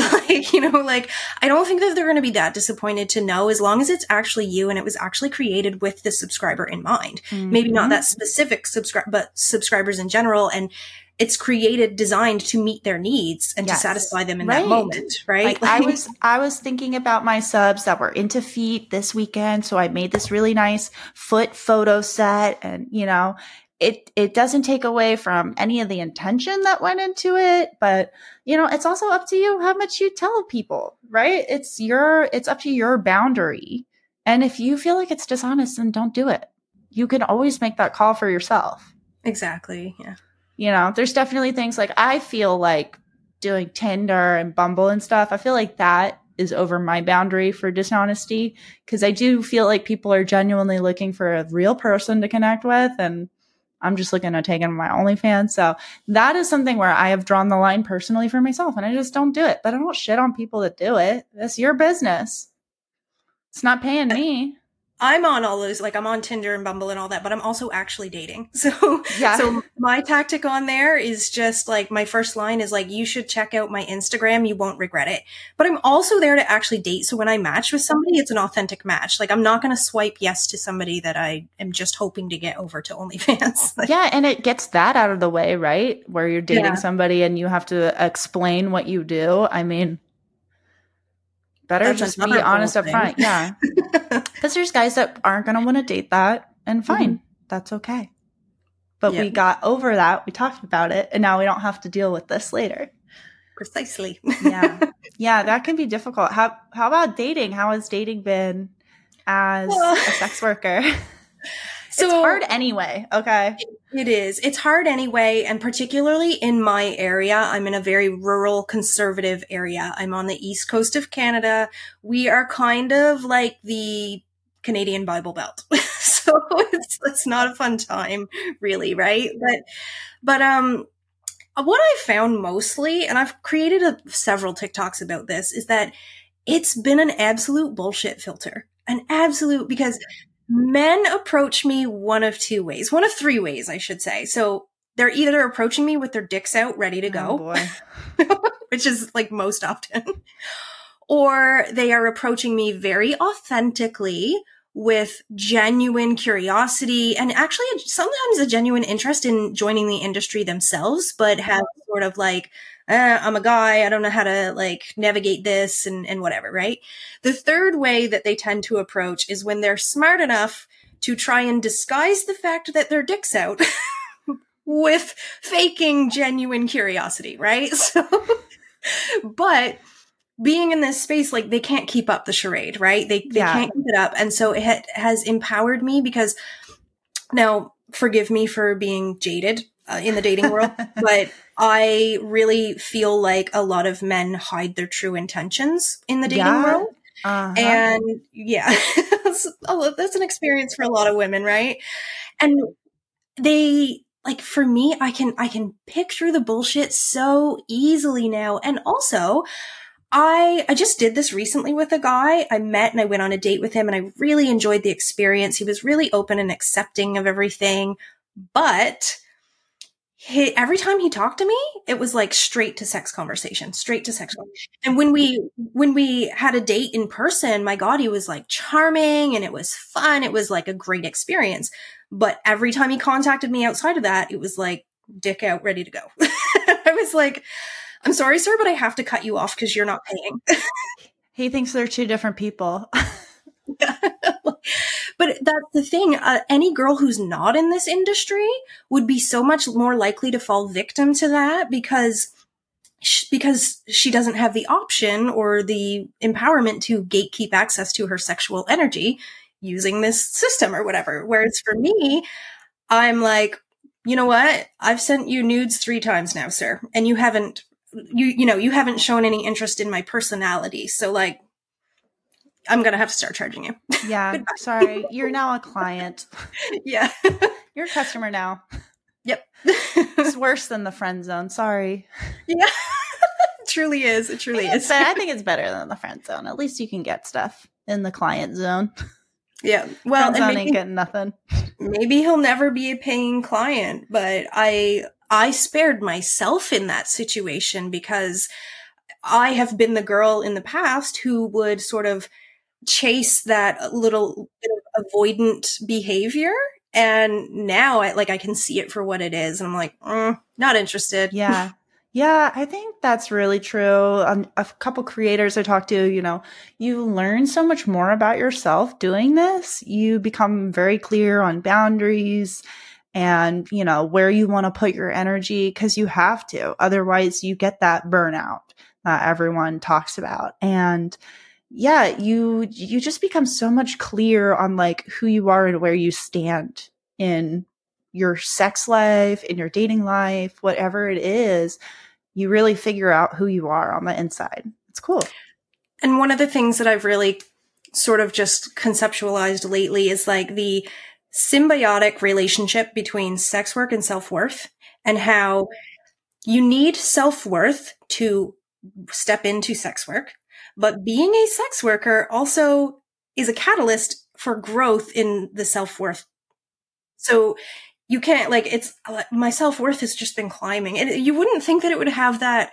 [SPEAKER 2] I don't think that they're going to be that disappointed to know, as long as it's actually you and it was actually created with the subscriber in mind. Mm-hmm. Maybe not that specific but subscribers in general. And it's designed to meet their needs and to satisfy them in that moment, right?
[SPEAKER 1] Like, I was thinking about my subs that were into feet this weekend. So I made this really nice foot photo set, and, it doesn't take away from any of the intention that went into it, but it's also up to you how much you tell people, right? It's up to your boundary. And if you feel like it's dishonest, then don't do it. You can always make that call for yourself.
[SPEAKER 2] Exactly. Yeah.
[SPEAKER 1] There's definitely things like, I feel like doing Tinder and Bumble and stuff, I feel like that is over my boundary for dishonesty, because I do feel like people are genuinely looking for a real person to connect with, and I'm just looking to take in my OnlyFans. So that is something where I have drawn the line personally for myself, and I just don't do it. But I don't shit on people that do it. That's your business. It's not paying me.
[SPEAKER 2] I'm on all those, like, I'm on Tinder and Bumble and all that, but I'm also actually dating. So my tactic on there is just like, my first line is like, you should check out my Instagram. You won't regret it. But I'm also there to actually date. So when I match with somebody, it's an authentic match. Like, I'm not going to swipe yes to somebody that I am just hoping to get over to OnlyFans.
[SPEAKER 1] And it gets that out of the way, right? Where you're dating somebody and you have to explain what you do. I mean, better just be honest up front. Yeah. Because there's guys that aren't going to want to date that, and fine. Mm-hmm. That's okay. But we got over that. We talked about it, and now we don't have to deal with this later.
[SPEAKER 2] Precisely.
[SPEAKER 1] Yeah, that can be difficult. How about dating? How has dating been as a sex worker? So it's hard anyway, okay?
[SPEAKER 2] It is. It's hard anyway, and particularly in my area. I'm in a very rural, conservative area. I'm on the east coast of Canada. We are kind of like the Canadian Bible Belt. So it's not a fun time, really, right? But what I found mostly, and I've created several TikToks about this, is that it's been an absolute bullshit filter. Because men approach me one of three ways, I should say. So they're either approaching me with their dicks out, ready to
[SPEAKER 1] Oh
[SPEAKER 2] go,
[SPEAKER 1] boy.
[SPEAKER 2] which is like most often, or they are approaching me very authentically with genuine curiosity and actually sometimes a genuine interest in joining the industry themselves, but have sort of like, I'm a guy, I don't know how to like navigate this and whatever, right? The third way that they tend to approach is when they're smart enough to try and disguise the fact that their dick's out with faking genuine curiosity, right? So, but being in this space, like they can't keep up the charade, right? They can't keep it up. And so it has empowered me because now forgive me for being jaded in the dating world, but I really feel like a lot of men hide their true intentions in the dating world. And yeah, that's an experience for a lot of women, right? And they, like, for me, I can pick through the bullshit so easily now. And also, I just did this recently with a guy I met and I went on a date with him and I really enjoyed the experience. He was really open and accepting of everything, but every time he talked to me, it was like straight to sex conversation. And when we had a date in person, my God, he was like charming and it was fun. It was like a great experience. But every time he contacted me outside of that, it was like dick out, ready to go. I was like, I'm sorry, sir, but I have to cut you off because you're not paying.
[SPEAKER 1] He thinks they're two different people.
[SPEAKER 2] But that's the thing. Any girl who's not in this industry would be so much more likely to fall victim to that because she doesn't have the option or the empowerment to gatekeep access to her sexual energy using this system or whatever. Whereas for me, I'm like, you know what? I've sent you nudes 3 times now, sir, and you haven't shown any interest in my personality. So like, I'm going to have to start charging you.
[SPEAKER 1] Yeah. Sorry. You're now a client.
[SPEAKER 2] Yeah.
[SPEAKER 1] You're a customer now.
[SPEAKER 2] Yep.
[SPEAKER 1] It's worse than the friend zone. Sorry.
[SPEAKER 2] Yeah. It truly is. It truly is.
[SPEAKER 1] But I think it's better than the friend zone. At least you can get stuff in the client zone.
[SPEAKER 2] Yeah. Well,
[SPEAKER 1] friend zone ain't getting nothing.
[SPEAKER 2] Maybe he'll never be a paying client, but I spared myself in that situation because I have been the girl in the past who would sort of chase that little bit of avoidant behavior. And now I can see it for what it is. And I'm like, not interested.
[SPEAKER 1] Yeah. Yeah. I think that's really true. A couple creators I talked to, you learn so much more about yourself doing this. You become very clear on boundaries and, where you want to put your energy because you have to. Otherwise you get that burnout that everyone talks about. And yeah, you just become so much clear on like who you are and where you stand in your sex life, in your dating life, whatever it is, you really figure out who you are on the inside. It's cool.
[SPEAKER 2] And one of the things that I've really sort of just conceptualized lately is like the symbiotic relationship between sex work and self-worth and how you need self-worth to step into sex work. But being a sex worker also is a catalyst for growth in the self-worth. So you can't my self-worth has just been climbing. And you wouldn't think that it would have that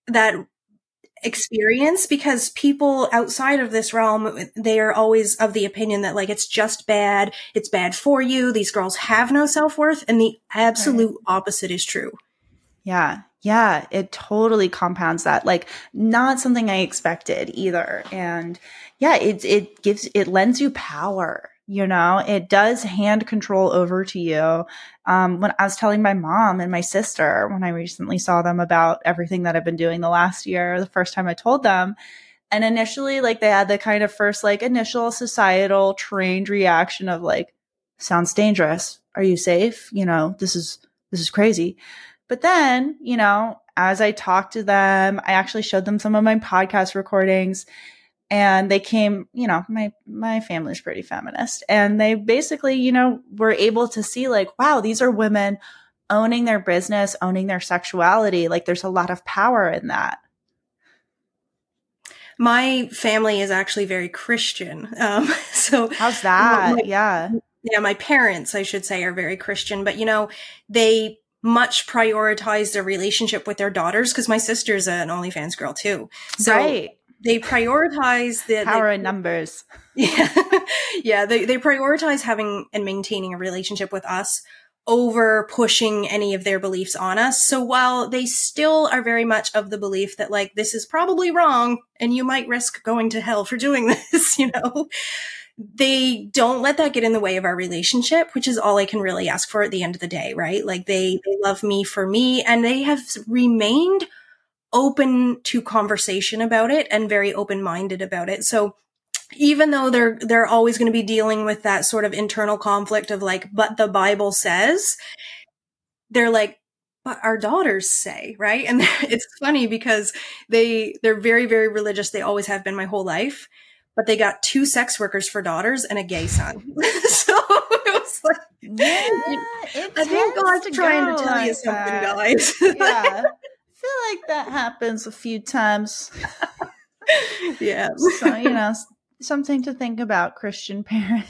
[SPEAKER 2] experience because people outside of this realm, they are always of the opinion that like, it's just bad. It's bad for you. These girls have no self-worth. And the absolute opposite is true.
[SPEAKER 1] Yeah. Yeah, it totally compounds that. Like not something I expected either. And yeah, it lends you power, it does hand control over to you. When I was telling my mom and my sister, when I recently saw them about everything that I've been doing the last year, the first time I told them, and initially like they had the kind of first like initial societal trained reaction of like, sounds dangerous. Are you safe? This is crazy. But then, as I talked to them, I actually showed them some of my podcast recordings and they came, my family's pretty feminist and they basically, were able to see like, wow, these are women owning their business, owning their sexuality. Like there's a lot of power in that.
[SPEAKER 2] My family is actually very Christian. So
[SPEAKER 1] how's that? Yeah.
[SPEAKER 2] Yeah. My parents, I should say, are very Christian, but much prioritize their relationship with their daughters, because my sister's an OnlyFans girl too. So
[SPEAKER 1] right.
[SPEAKER 2] They prioritize the
[SPEAKER 1] power in numbers.
[SPEAKER 2] Yeah. Yeah. They prioritize having and maintaining a relationship with us over pushing any of their beliefs on us. So while they still are very much of the belief that like, this is probably wrong and you might risk going to hell for doing this, you know, they don't let that get in the way of our relationship, which is all I can really ask for at the end of the day, right? Like they love me for me, and they have remained open to conversation about it and very open-minded about it. So even though they're always going to be dealing with that sort of internal conflict of like, but the Bible says, they're like, but our daughters say, right? And it's funny because they're very, very religious. They always have been my whole life, but they got 2 sex workers for daughters and a gay son. So it was like,
[SPEAKER 1] yeah,
[SPEAKER 2] I think God's trying to tell you something, guys.
[SPEAKER 1] Yeah. I feel like that happens a few times.
[SPEAKER 2] Yeah.
[SPEAKER 1] So, you know, something to think about, Christian parents.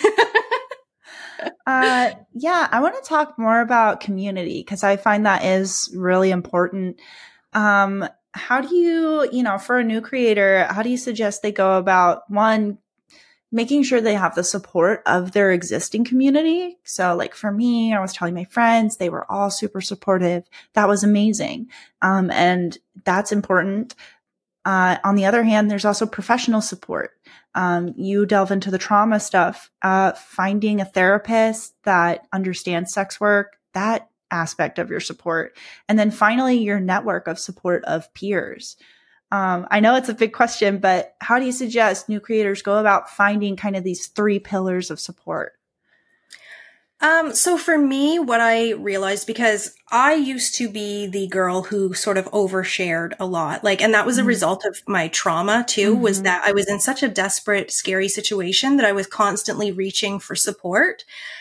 [SPEAKER 1] Yeah, I want to talk more about community because I find that is really important. How do you know, for a new creator, how do you suggest they go about, one, making sure they have the support of their existing community? So like for me, I was telling my friends, they were all super supportive. That was amazing. And that's important. On the other hand, there's also professional support. You delve into the trauma stuff, finding a therapist that understands sex work, that aspect of your support. And then finally, your network of support of peers. I know it's a big question, but how do you suggest new creators go about finding kind of these 3 pillars of support?
[SPEAKER 2] So for me, what I realized, because I used to be the girl who sort of overshared a lot, like, and that was a result of my trauma too, was that I was in such a desperate, scary situation that I was constantly reaching for support.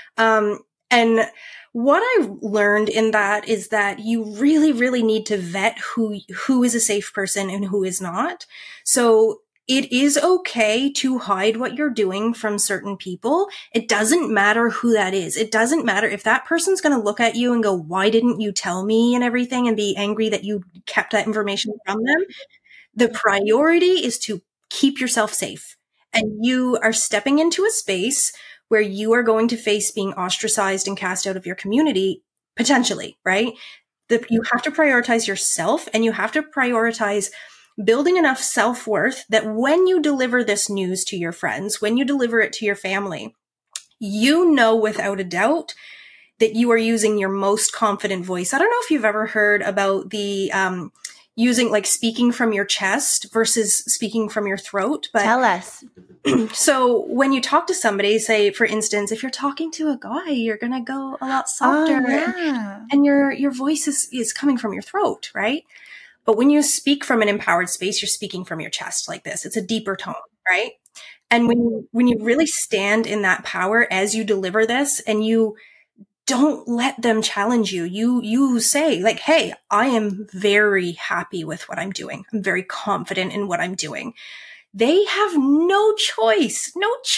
[SPEAKER 2] And what I learned in that is that you really, really need to vet who is a safe person and who is not. So it is okay to hide what you're doing from certain people. It doesn't matter who that is. It doesn't matter if that person's going to look at you and go, why didn't you tell me, and everything, and be angry that you kept that information from them. The priority is to keep yourself safe. And you are stepping into a space where you are going to face being ostracized and cast out of your community, potentially, right? You have to prioritize yourself, and you have to prioritize building enough self-worth that when you deliver this news to your friends, when you deliver it to your family, you know without a doubt that you are using your most confident voice. I don't know if you've ever heard about the using, like, speaking from your chest versus speaking from your throat. But
[SPEAKER 1] tell us.
[SPEAKER 2] So when you talk to somebody, say, for instance, if you're talking to a guy, you're going to go a lot softer, and your voice is coming from your throat, right? But when you speak from an empowered space, you're speaking from your chest like this. It's a deeper tone, right? And when you really stand in that power as you deliver this, and you don't let them challenge you, you say like, hey, I am very happy with what I'm doing. I'm very confident in what I'm doing. They have no choice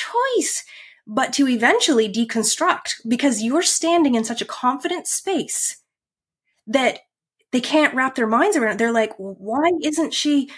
[SPEAKER 2] but to eventually deconstruct, because you're standing in such a confident space that they can't wrap their minds around it. They're like, why isn't she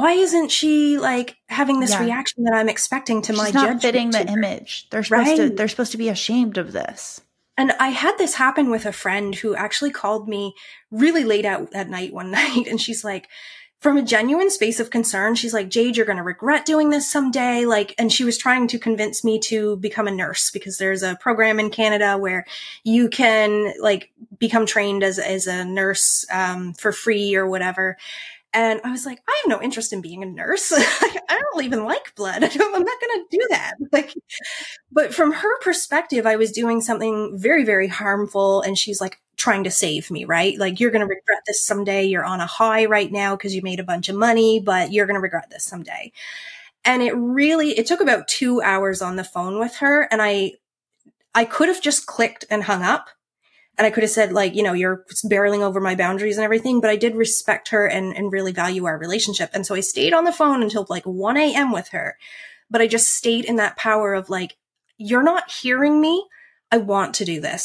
[SPEAKER 2] like having this reaction that I'm expecting to my judgment?
[SPEAKER 1] She's not fitting the image. They're supposed to be ashamed of this.
[SPEAKER 2] And I had this happen with a friend who actually called me really late at night one night. And she's like, from a genuine space of concern, she's like, Jade, you're going to regret doing this someday. Like, and she was trying to convince me to become a nurse, because there's a program in Canada where you can like become trained as a nurse, for free or whatever. And I was like, I have no interest in being a nurse. Like, I don't even like blood. I'm not going to do that. Like, but from her perspective, I was doing something very, very harmful. And she's like trying to save me, right? Like, you're going to regret this someday. You're on a high right now because you made a bunch of money, but you're going to regret this someday. And it took about 2 hours on the phone with her. And I could have just clicked and hung up. And I could have said, like, you know, you're barreling over my boundaries and everything, but I did respect her and really value our relationship. And so I stayed on the phone until like 1 a.m. with her. But I just stayed in that power of like, you're not hearing me. I want to do this.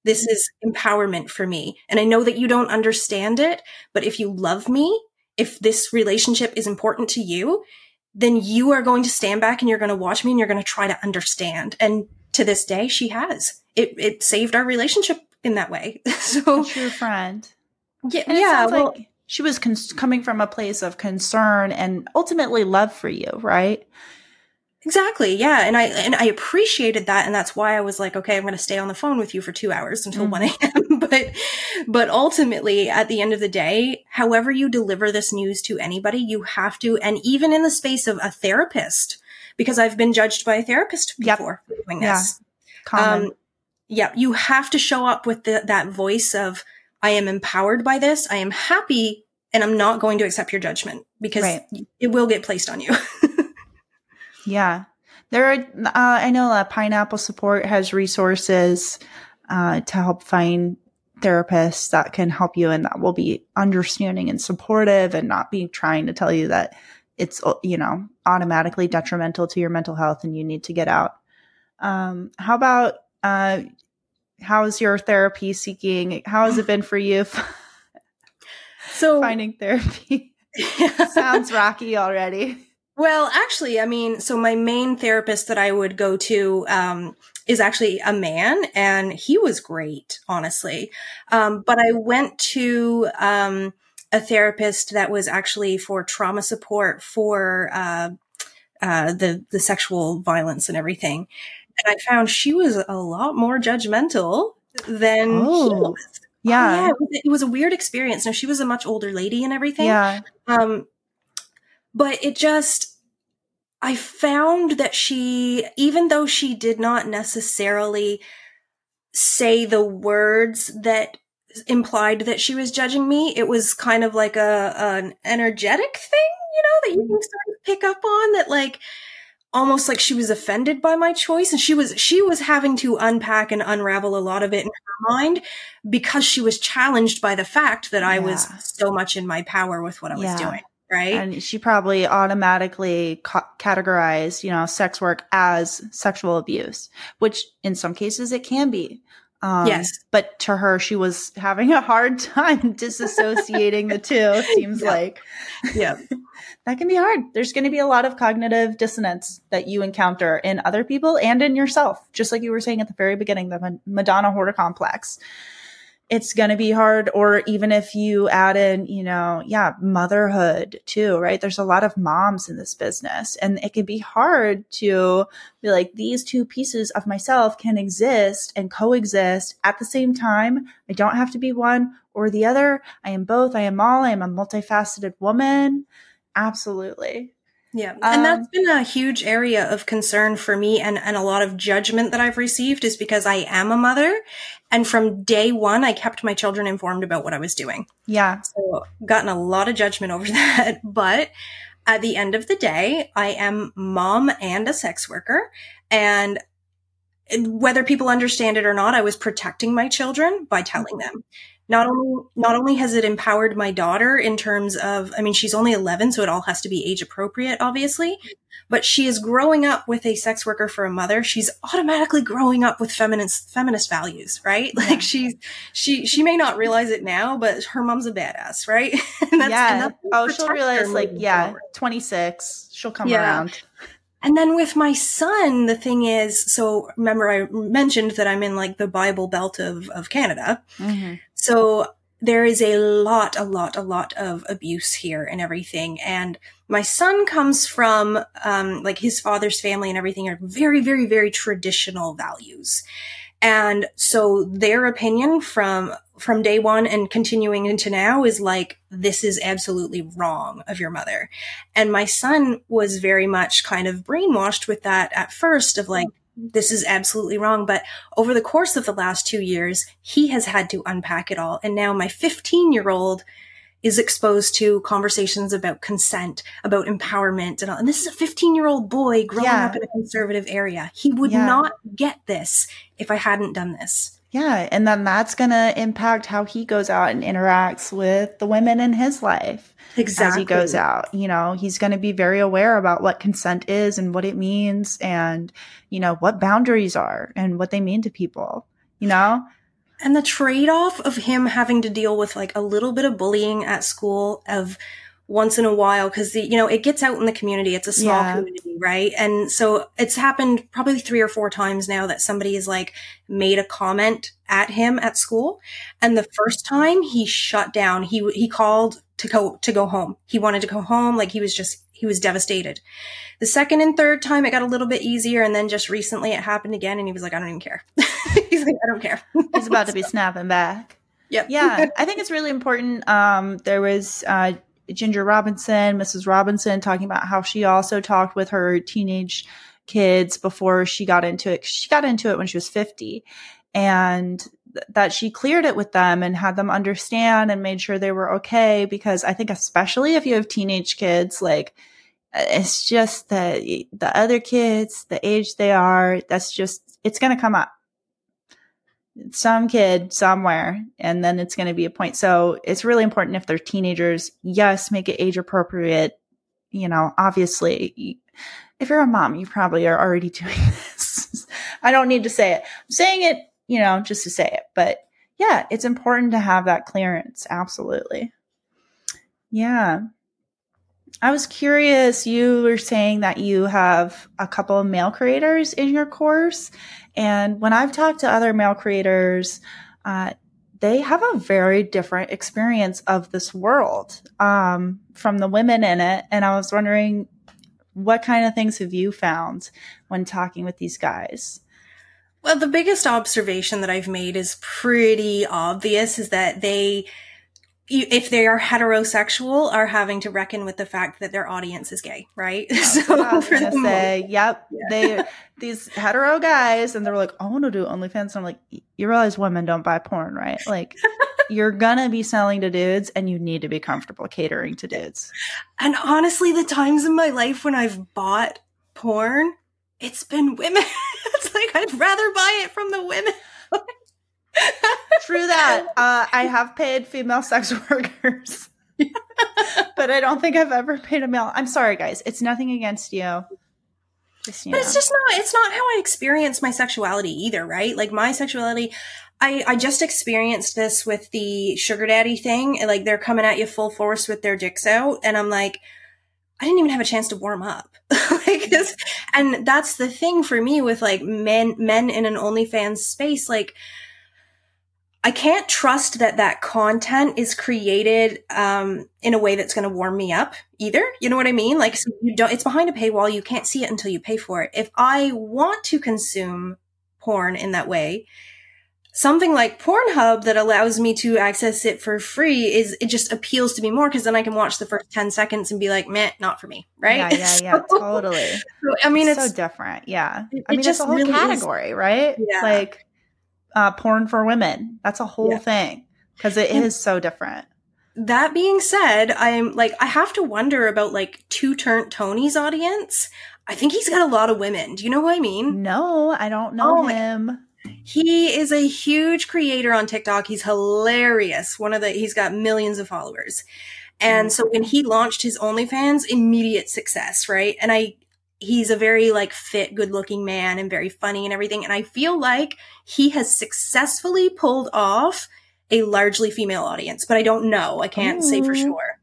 [SPEAKER 2] This is empowerment for me. And I know that you don't understand it, but if you love me, if this relationship is important to you, then you are going to stand back and you're going to watch me and you're going to try to understand. And to this day, she has. It saved our relationship in that way. So,
[SPEAKER 1] a true friend.
[SPEAKER 2] Yeah,
[SPEAKER 1] and it sounds like she was coming from a place of concern and ultimately love for you, right?
[SPEAKER 2] Exactly. Yeah. And I appreciated that. And that's why I was like, okay, I'm going to stay on the phone with you for 2 hours until 1 a.m. But ultimately at the end of the day, however you deliver this news to anybody, you have to, and even in the space of a therapist, because I've been judged by a therapist before for doing this.
[SPEAKER 1] Common.
[SPEAKER 2] You have to show up with that voice of, I am empowered by this. I am happy and I'm not going to accept your judgment because it will get placed on you.
[SPEAKER 1] Yeah. There are, I know Pineapple Support has resources to help find therapists that can help you and that will be understanding and supportive and not be trying to tell you that it's, automatically detrimental to your mental health and you need to get out. How about, how's your therapy seeking? How has it been for you?
[SPEAKER 2] So
[SPEAKER 1] finding therapy sounds rocky already.
[SPEAKER 2] Well, actually, I mean, so my main therapist that I would go to is actually a man, and he was great, honestly. But I went to a therapist that was actually for trauma support for the sexual violence and everything. And I found she was a lot more judgmental than he was.
[SPEAKER 1] Yeah.
[SPEAKER 2] It was a weird experience. Now, she was a much older lady and everything.
[SPEAKER 1] Yeah.
[SPEAKER 2] But I found that she, even though she did not necessarily say the words that implied that she was judging me, it was kind of like an energetic thing, that you can sort of pick up on, that like, almost like she was offended by my choice. And she was having to unpack and unravel a lot of it in her mind because she was challenged by the fact that I was so much in my power with what I was doing. Right.
[SPEAKER 1] And she probably automatically categorized, sex work as sexual abuse, which in some cases it can be.
[SPEAKER 2] Yes.
[SPEAKER 1] But to her, she was having a hard time disassociating the two, seems like.
[SPEAKER 2] Yeah.
[SPEAKER 1] That can be hard. There's going to be a lot of cognitive dissonance that you encounter in other people and in yourself. Just like you were saying at the very beginning, the Madonna hoarder complex. It's going to be hard. Or even if you add in, motherhood too, right? There's a lot of moms in this business and it can be hard to be like, these two pieces of myself can exist and coexist at the same time. I don't have to be one or the other. I am both. I am all. I am a multifaceted woman. Absolutely.
[SPEAKER 2] Yeah. And that's been a huge area of concern for me and a lot of judgment that I've received is because I am a mother. And from day one, I kept my children informed about what I was doing.
[SPEAKER 1] Yeah.
[SPEAKER 2] So gotten a lot of judgment over that. But at the end of the day, I am mom and a sex worker. And whether people understand it or not, I was protecting my children by telling them. Not only has it empowered my daughter in terms of, she's only 11, so it all has to be age appropriate, obviously, but she is growing up with a sex worker for a mother. She's automatically growing up with feminist values, right? Yeah. Like she may not realize it now, but her mom's a badass, right?
[SPEAKER 1] She'll realize 26, she'll come around.
[SPEAKER 2] And then with my son, the thing is, so remember I mentioned that I'm in like the Bible Belt of Canada. Mm-hmm. So there is a lot of abuse here and everything. And my son comes from, like his father's family and everything are very, very, very traditional values. And so their opinion from day one and continuing into now is like, this is absolutely wrong of your mother. And my son was very much kind of brainwashed with that at first of like, this is absolutely wrong. But over the course of the last 2 years, he has had to unpack it all. And now my 15-year-old is exposed to conversations about consent, about empowerment. And all. And this is a 15-year-old boy growing up in a conservative area. He would not get this if I hadn't done this.
[SPEAKER 1] Yeah. And then that's going to impact how he goes out and interacts with the women in his life.
[SPEAKER 2] Exactly.
[SPEAKER 1] As he goes out, he's going to be very aware about what consent is and what it means and, what boundaries are and what they mean to people,
[SPEAKER 2] And the trade-off of him having to deal with like a little bit of bullying at school of once in a while, because it gets out in the community. It's a small community, right? And so it's happened probably 3 or 4 times now that somebody has like made a comment at him at school. And the first time he shut down, he called to go home. He wanted to go home. Like he was devastated. The second and third time it got a little bit easier. And then just recently it happened again. And he was like, I don't even care. He's like, I don't care.
[SPEAKER 1] He's about to be snapping back.
[SPEAKER 2] Yep.
[SPEAKER 1] Yeah. I think it's really important. There was, Ginger Robinson, Mrs. Robinson, talking about how she also talked with her teenage kids before she got into it. She got into it when she was 50, and that she cleared it with them and had them understand and made sure they were okay. Because I think especially if you have teenage kids, like it's just the other kids, the age they are, it's going to come up. Some kid somewhere, and then it's going to be a point. So it's really important if they're teenagers, yes, make it age appropriate. Obviously, if you're a mom, you probably are already doing this. I don't need to say it. I'm saying it, just to say it. But yeah, it's important to have that clearance. Absolutely. Yeah. I was curious, you were saying that you have a couple of male creators in your course. And when I've talked to other male creators, they have a very different experience of this world from the women in it. And I was wondering, what kind of things have you found when talking with these guys?
[SPEAKER 2] Well, the biggest observation that I've made is pretty obvious, is that if they are heterosexual, are having to reckon with the fact that their audience is gay, right?
[SPEAKER 1] So I was going to say, yep, these hetero guys, and they're like, I want to do OnlyFans. And I'm like, you realize women don't buy porn, right? Like, you're going to be selling to dudes, and you need to be comfortable catering to dudes.
[SPEAKER 2] And honestly, the times in my life when I've bought porn, it's been women. It's like, I'd rather buy it from the women.
[SPEAKER 1] True that. I have paid female sex workers, but I don't think I've ever paid a male. I'm sorry, guys. It's nothing against you.
[SPEAKER 2] But it's not how I experience my sexuality either, right? Like my sexuality, I just experienced this with the sugar daddy thing. Like they're coming at you full force with their dicks out. And I'm like, I didn't even have a chance to warm up. And that's the thing for me with like men in an OnlyFans space. Like, I can't trust that content is created in a way that's going to warm me up either. You know what I mean? Like, so it's behind a paywall. You can't see it until you pay for it. If I want to consume porn in that way, something like Pornhub that allows me to access it for free it just appeals to me more, because then I can watch the first 10 seconds and be like, meh, not for me. Right?
[SPEAKER 1] Yeah, totally.
[SPEAKER 2] So, I mean,
[SPEAKER 1] it's so different. Yeah. I mean,
[SPEAKER 2] just
[SPEAKER 1] it's a whole
[SPEAKER 2] really
[SPEAKER 1] category, right?
[SPEAKER 2] Yeah.
[SPEAKER 1] Like, porn for women. That's a whole thing, because it is so different.
[SPEAKER 2] That being said, I'm like, I have to wonder about like Two Turnt Tony's audience. I think he's got a lot of women. Do you know who I mean?
[SPEAKER 1] No, I don't know him.
[SPEAKER 2] He is a huge creator on TikTok. He's hilarious. He's got millions of followers. And so when he launched his OnlyFans, immediate success, right? And he's a very like fit, good looking man and very funny and everything. And I feel like he has successfully pulled off a largely female audience, but I don't know. I can't say for sure.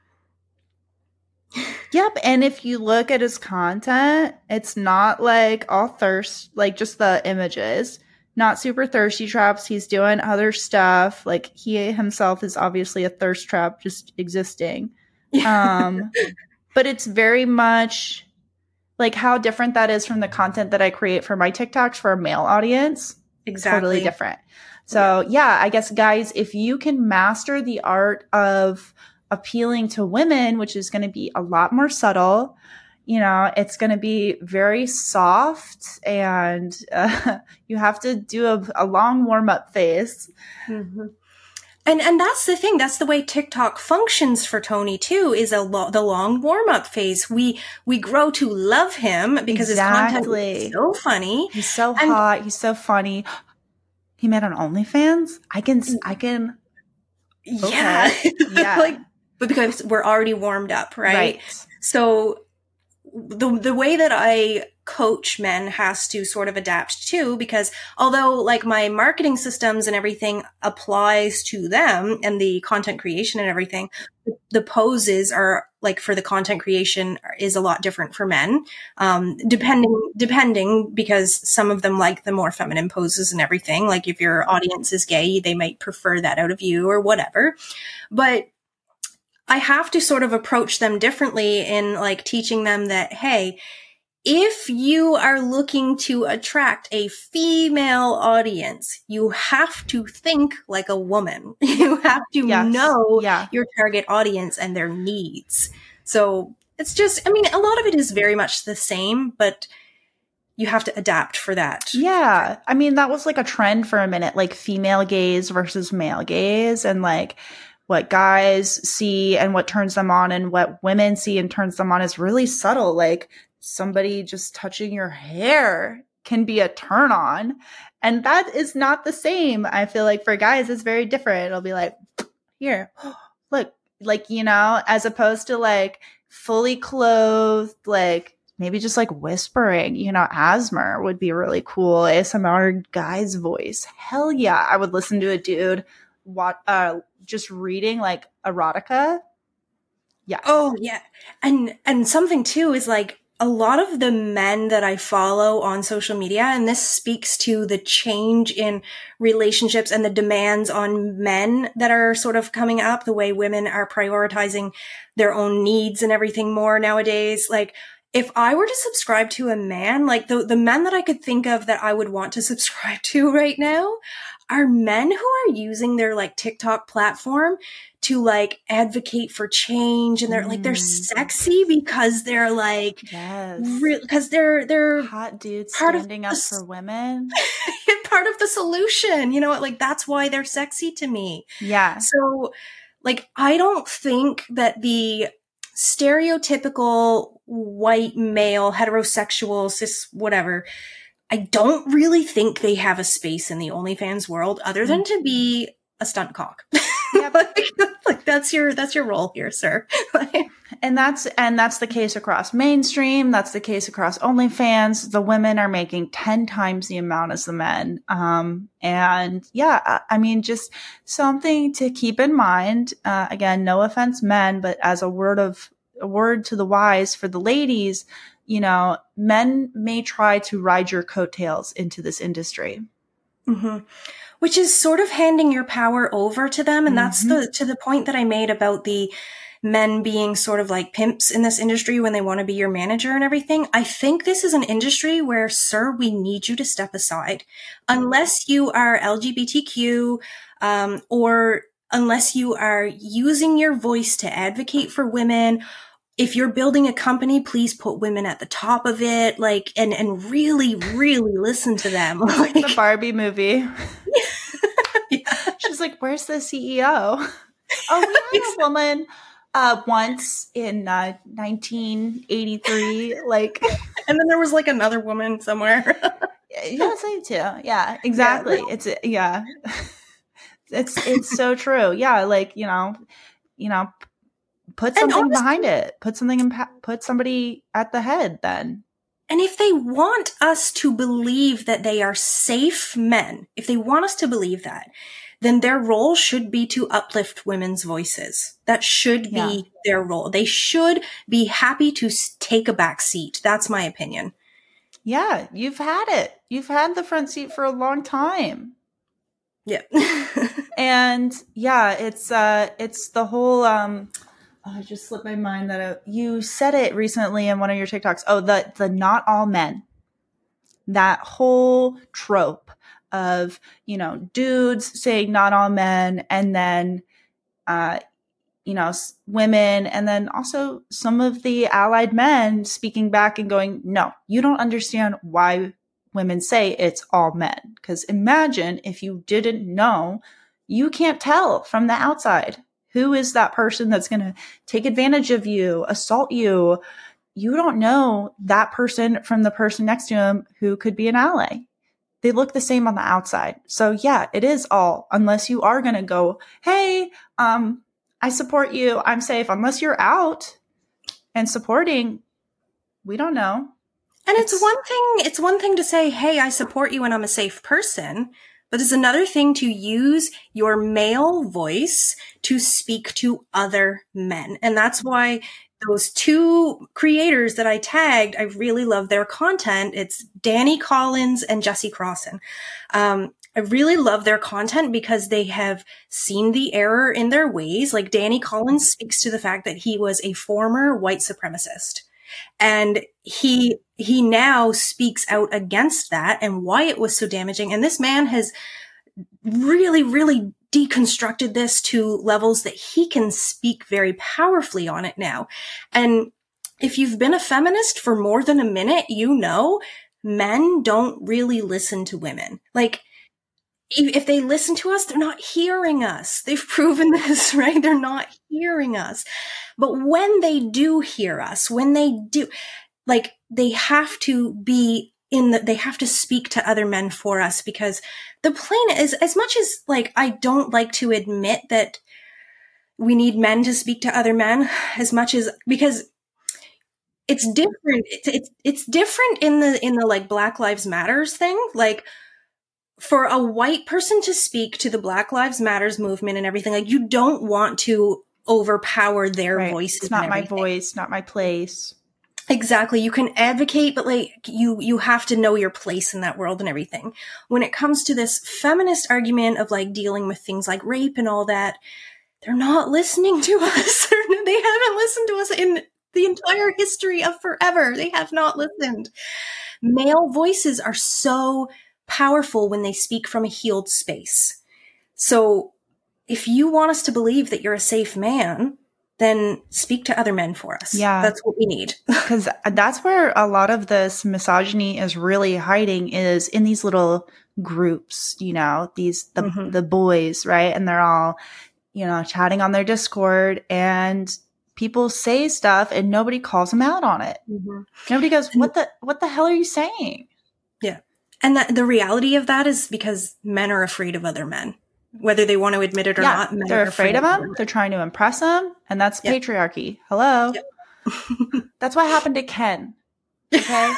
[SPEAKER 1] Yep. And if you look at his content, it's not like all thirst, like just the images, not super thirsty traps. He's doing other stuff. Like he himself is obviously a thirst trap just existing. But it's very much like how different that is from the content that I create for my TikToks for a male audience.
[SPEAKER 2] Exactly.
[SPEAKER 1] Totally different. So yeah, I guess guys, if you can master the art of appealing to women, which is going to be a lot more subtle, it's going to be very soft, and you have to do a long warm-up phase.
[SPEAKER 2] Mm-hmm. And that's the thing. That's the way TikTok functions for Tony too, is the long warm-up phase. We grow to love him because his content is so funny.
[SPEAKER 1] He's so hot. He's so funny. He made an OnlyFans? I can.
[SPEAKER 2] Yeah.
[SPEAKER 1] Okay. Yeah.
[SPEAKER 2] Like, but because we're already warmed up, right? So the way that I coach men has to sort of adapt too, because although like my marketing systems and everything applies to them and the content creation and everything, the poses are like for the content creation is a lot different for men. Depending because some of them like the more feminine poses and everything. Like if your audience is gay, they might prefer that out of you or whatever. But I have to sort of approach them differently in like teaching them that, hey, if you are looking to attract a female audience, you have to think like a woman. You have to know your target audience and their needs. So it's just, I mean, a lot of it is very much the same, but you have to adapt for that.
[SPEAKER 1] Yeah. I mean, that was like a trend for a minute, like female gaze versus male gaze, and like what guys see and what turns them on and what women see and turns them on is really subtle. Like somebody just touching your hair can be a turn on. And that is not the same. I feel like for guys, it's very different. It'll be like, here, look, like, you know, as opposed to like fully clothed, like maybe just like whispering, you know, ASMR would be really cool. ASMR guy's voice. Hell yeah. I would listen to a dude just reading like erotica. Yeah.
[SPEAKER 2] Oh yeah. And something too is like a lot of the men that I follow on social media, and this speaks to the change in relationships and the demands on men that are sort of coming up, the way women are prioritizing their own needs and everything more nowadays. Like if I were to subscribe to a man, like the men that I could think of that I would want to subscribe to right now are men who are using their like TikTok platform to like advocate for change, and they're like they're sexy because they're like because they're
[SPEAKER 1] hot dudes standing up for women.
[SPEAKER 2] Part of the solution, you know, like that's why they're sexy to me.
[SPEAKER 1] Yeah.
[SPEAKER 2] So like I don't think that the stereotypical white male heterosexual cis whatever, I don't really think they have a space in the OnlyFans world other than to be a stunt cock. Yep. like that's your role here, sir.
[SPEAKER 1] and that's the case across mainstream. That's the case across OnlyFans. The women are making 10 times the amount as the men. And yeah, I mean, just something to keep in mind. Again, no offense, men, but as a word to the wise for the ladies, you know, men may try to ride your coattails into this industry.
[SPEAKER 2] Mm-hmm. Which is sort of handing your power over to them. And that's to the point that I made about the men being sort of like pimps in this industry when they want to be your manager and everything. I think this is an industry where, sir, we need you to step aside. Unless you are LGBTQ, or unless you are using your voice to advocate for women. If you're building a company, please put women at the top of it, like, and really, really listen to them.
[SPEAKER 1] Like the Barbie movie. Yeah. She's like, where's the CEO? Oh, we had a woman once in 1983, like,
[SPEAKER 2] and then there was like another woman somewhere.
[SPEAKER 1] Yes, I too. Yeah, exactly. Yeah. It's so true. Yeah, like, you know, put something behind it. Put somebody at the head then.
[SPEAKER 2] And if they want us to believe that they are safe men, if they want us to believe that, then their role should be to uplift women's voices. That should be their role. They should be happy to take a back seat. That's my opinion.
[SPEAKER 1] Yeah, you've had it. You've had the front seat for a long time.
[SPEAKER 2] Yeah.
[SPEAKER 1] And yeah, it's the whole I just slipped my mind that you said it recently in one of your TikToks. Oh, the not all men. That whole trope of, you know, dudes saying not all men, and then, you know, women, and then also some of the allied men speaking back and going, no, you don't understand why women say it's all men. Because imagine if you didn't know, you can't tell from the outside. Who is that person that's going to take advantage of you, assault you? You don't know that person from the person next to him who could be an ally. They look the same on the outside. So yeah, it is all, unless you are going to go, hey, I support you, I'm safe. Unless you're out and supporting, We don't know.
[SPEAKER 2] And it's one thing to say, hey, I support you and I'm a safe person. But it's another thing to use your male voice to speak to other men. And that's why those two creators that I tagged, I really love their content. It's Danny Collins and Jesse Crossan. I really love their content because they have seen the error in their ways. Like Danny Collins speaks to the fact that he was a former white supremacist. And he now speaks out against that and why it was so damaging. And this man has really, really deconstructed this to levels that he can speak very powerfully on it now. And if you've been a feminist for more than a minute, you know, men don't really listen to women. Like, if they listen to us, they're not hearing us. They've proven this, right? They're not hearing us. But when they do hear us, when they do, like, they have to be they have to speak to other men for us, because the plain is, as much as, like, I don't like to admit that we need men to speak to other men as much as, because it's different. It's different in the like Black Lives Matters thing. Like, for a white person to speak to the Black Lives Matters movement and everything, like, you don't want to overpower their voices.
[SPEAKER 1] It's not my voice, not my place.
[SPEAKER 2] Exactly. You can advocate, but like you have to know your place in that world and everything. When it comes to this feminist argument of like dealing with things like rape and all that, they're not listening to us. They haven't listened to us in the entire history of forever. They have not listened. Male voices are so powerful when they speak from a healed space. So if you want us to believe that you're a safe man, then speak to other men for us.
[SPEAKER 1] Yeah.
[SPEAKER 2] That's what we need.
[SPEAKER 1] Because that's where a lot of this misogyny is really hiding, is in these little groups, you know, the boys, right? And they're all, you know, chatting on their Discord, and people say stuff and nobody calls them out on it. Mm-hmm. Nobody goes, what the hell are you saying?
[SPEAKER 2] Yeah. And the reality of that is because men are afraid of other men. Whether they want to admit it or not, men
[SPEAKER 1] they're
[SPEAKER 2] are
[SPEAKER 1] afraid of them. They're trying to impress them, and that's patriarchy. Hello. Yep. That's what happened to Ken. Okay.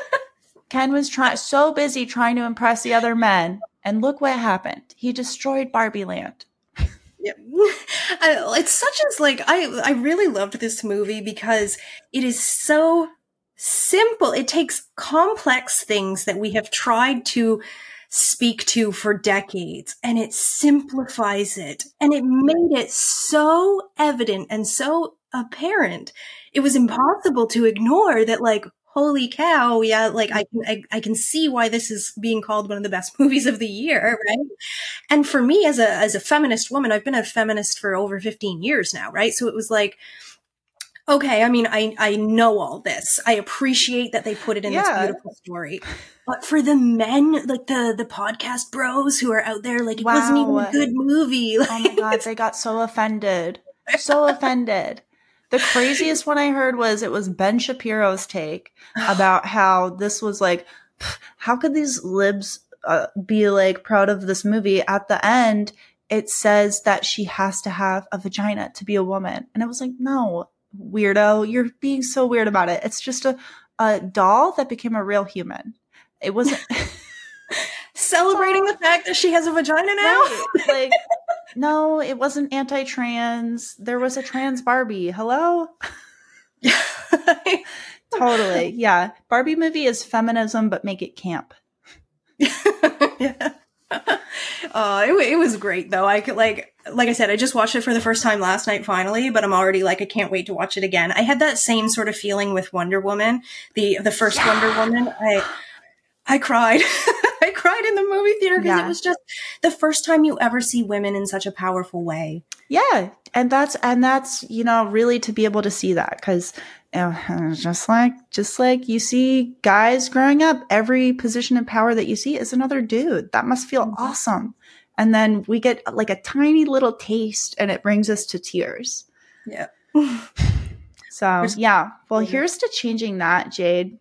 [SPEAKER 1] Ken was so busy trying to impress the other men, and look what happened. He destroyed Barbie Land.
[SPEAKER 2] Yep. It's such as, like, I really loved this movie because it is so simple. It takes complex things that we have tried to speak to for decades, and it simplifies it, and it made it so evident and so apparent. It was impossible to ignore that, like, holy cow, yeah, like I can see why this is being called one of the best movies of the year, right? And for me, as a feminist woman, I've been a feminist for over 15 years now, right? So it was like, okay, I mean, I know all this. I appreciate that they put it in this beautiful story. But for the men, like the podcast bros who are out there, like, it wasn't even a good movie. Like,
[SPEAKER 1] oh my God, they got so offended. So offended. The craziest one I heard was, it was Ben Shapiro's take about how this was like, how could these libs be like proud of this movie? At the end, it says that she has to have a vagina to be a woman. And I was like, no, weirdo, you're being so weird about it. It's just a doll that became a real human. It wasn't
[SPEAKER 2] celebrating the fact that she has a vagina now.
[SPEAKER 1] Right. Like, no, it wasn't anti-trans. There was a trans Barbie. Hello? Totally. Yeah. Barbie movie is feminism, but make it camp.
[SPEAKER 2] Yeah. It was great though. I could, like I said, I just watched it for the first time last night finally, but I'm already like, I can't wait to watch it again. I had that same sort of feeling with Wonder Woman, the first Wonder Woman. I cried. I cried in the movie theater because it was just the first time you ever see women in such a powerful way.
[SPEAKER 1] Yeah. And that's, you know, really to be able to see that, because, you know, just like you see guys growing up, every position of power that you see is another dude. That must feel awesome. And then we get like a tiny little taste, and it brings us to tears.
[SPEAKER 2] Yeah.
[SPEAKER 1] So yeah. Well, here's to changing that, Jade.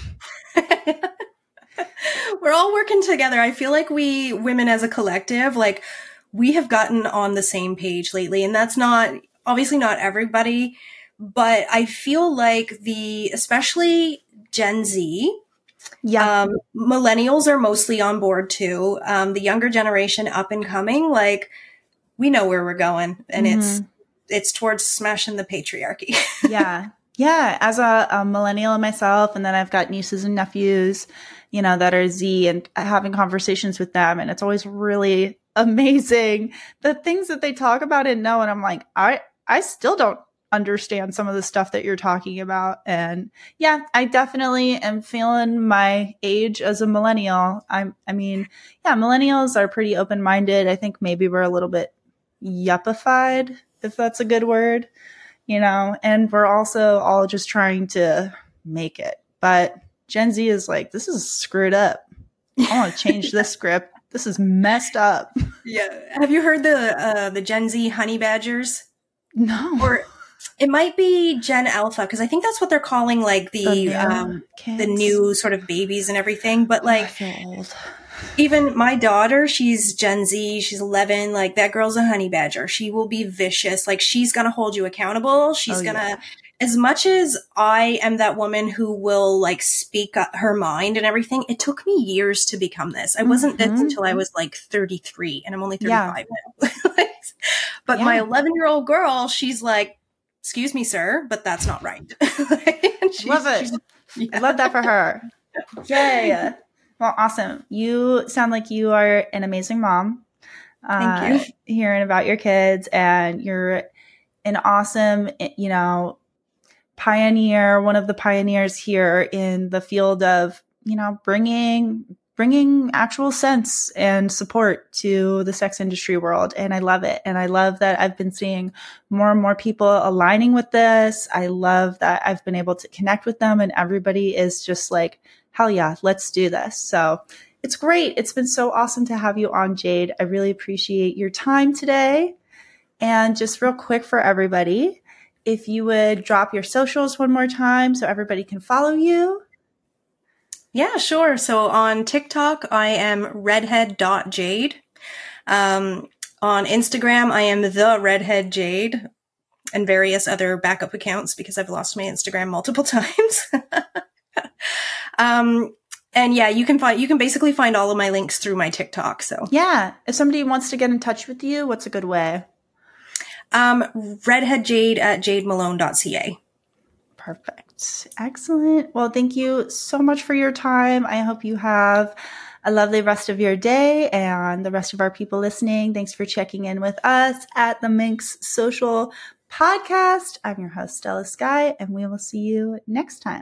[SPEAKER 2] We're all working together. I feel like we women as a collective, like, we have gotten on the same page lately, and that's obviously not everybody, But I feel like especially Gen Z, millennials are mostly on board too. The younger generation up and coming, like we know where we're going, and it's towards smashing the patriarchy.
[SPEAKER 1] Yeah. As a millennial myself, and then I've got nieces and nephews, that are Z, and having conversations with them. And it's always really amazing the things that they talk about and know. And I'm like, I still don't understand some of the stuff that you're talking about. And yeah, I definitely am feeling my age as a millennial. Millennials are pretty open-minded. I think maybe we're a little bit yuppified, if that's a good word, and we're also all just trying to make it. But Gen Z is like, this is screwed up. I want to change this script. This is messed up.
[SPEAKER 2] Yeah. Have you heard the Gen Z honey badgers?
[SPEAKER 1] No.
[SPEAKER 2] Or it might be Gen Alpha, because I think that's what they're calling like the new sort of babies and everything. But like,
[SPEAKER 1] I feel old.
[SPEAKER 2] Even my daughter, she's Gen Z, she's 11, like that girl's a honey badger. She will be vicious. Like she's going to hold you accountable. She's as much as I am that woman who will like speak up her mind and everything, it took me years to become this. I wasn't this until I was like 33, and I'm only 35 now. But my 11-year-old girl, she's like, excuse me, sir, but that's not right.
[SPEAKER 1] Love it. Love that for her. Yay. Well, awesome. You sound like you are an amazing mom.
[SPEAKER 2] Thank you.
[SPEAKER 1] Hearing about your kids, and you're an awesome, pioneer, one of the pioneers here in the field of, bringing actual sense and support to the sex industry world. And I love it. And I love that I've been seeing more and more people aligning with this. I love that I've been able to connect with them, and everybody is just like, hell yeah, let's do this. So it's great. It's been so awesome to have you on, Jade. I really appreciate your time today. And just real quick for everybody, if you would drop your socials one more time so everybody can follow you.
[SPEAKER 2] Yeah, sure. So on TikTok, I am redhead.jade. On Instagram, I am the redhead jade, and various other backup accounts because I've lost my Instagram multiple times. And yeah, you can basically find all of my links through my TikTok. So
[SPEAKER 1] yeah, if somebody wants to get in touch with you, what's a good way?
[SPEAKER 2] Redheadjade at jademalone.ca.
[SPEAKER 1] Perfect. Excellent. Well, thank you so much for your time. I hope you have a lovely rest of your day, and the rest of our people listening. Thanks for checking in with us at the Minx Social Podcast. I'm your host, Stella Sky, and we will see you next time.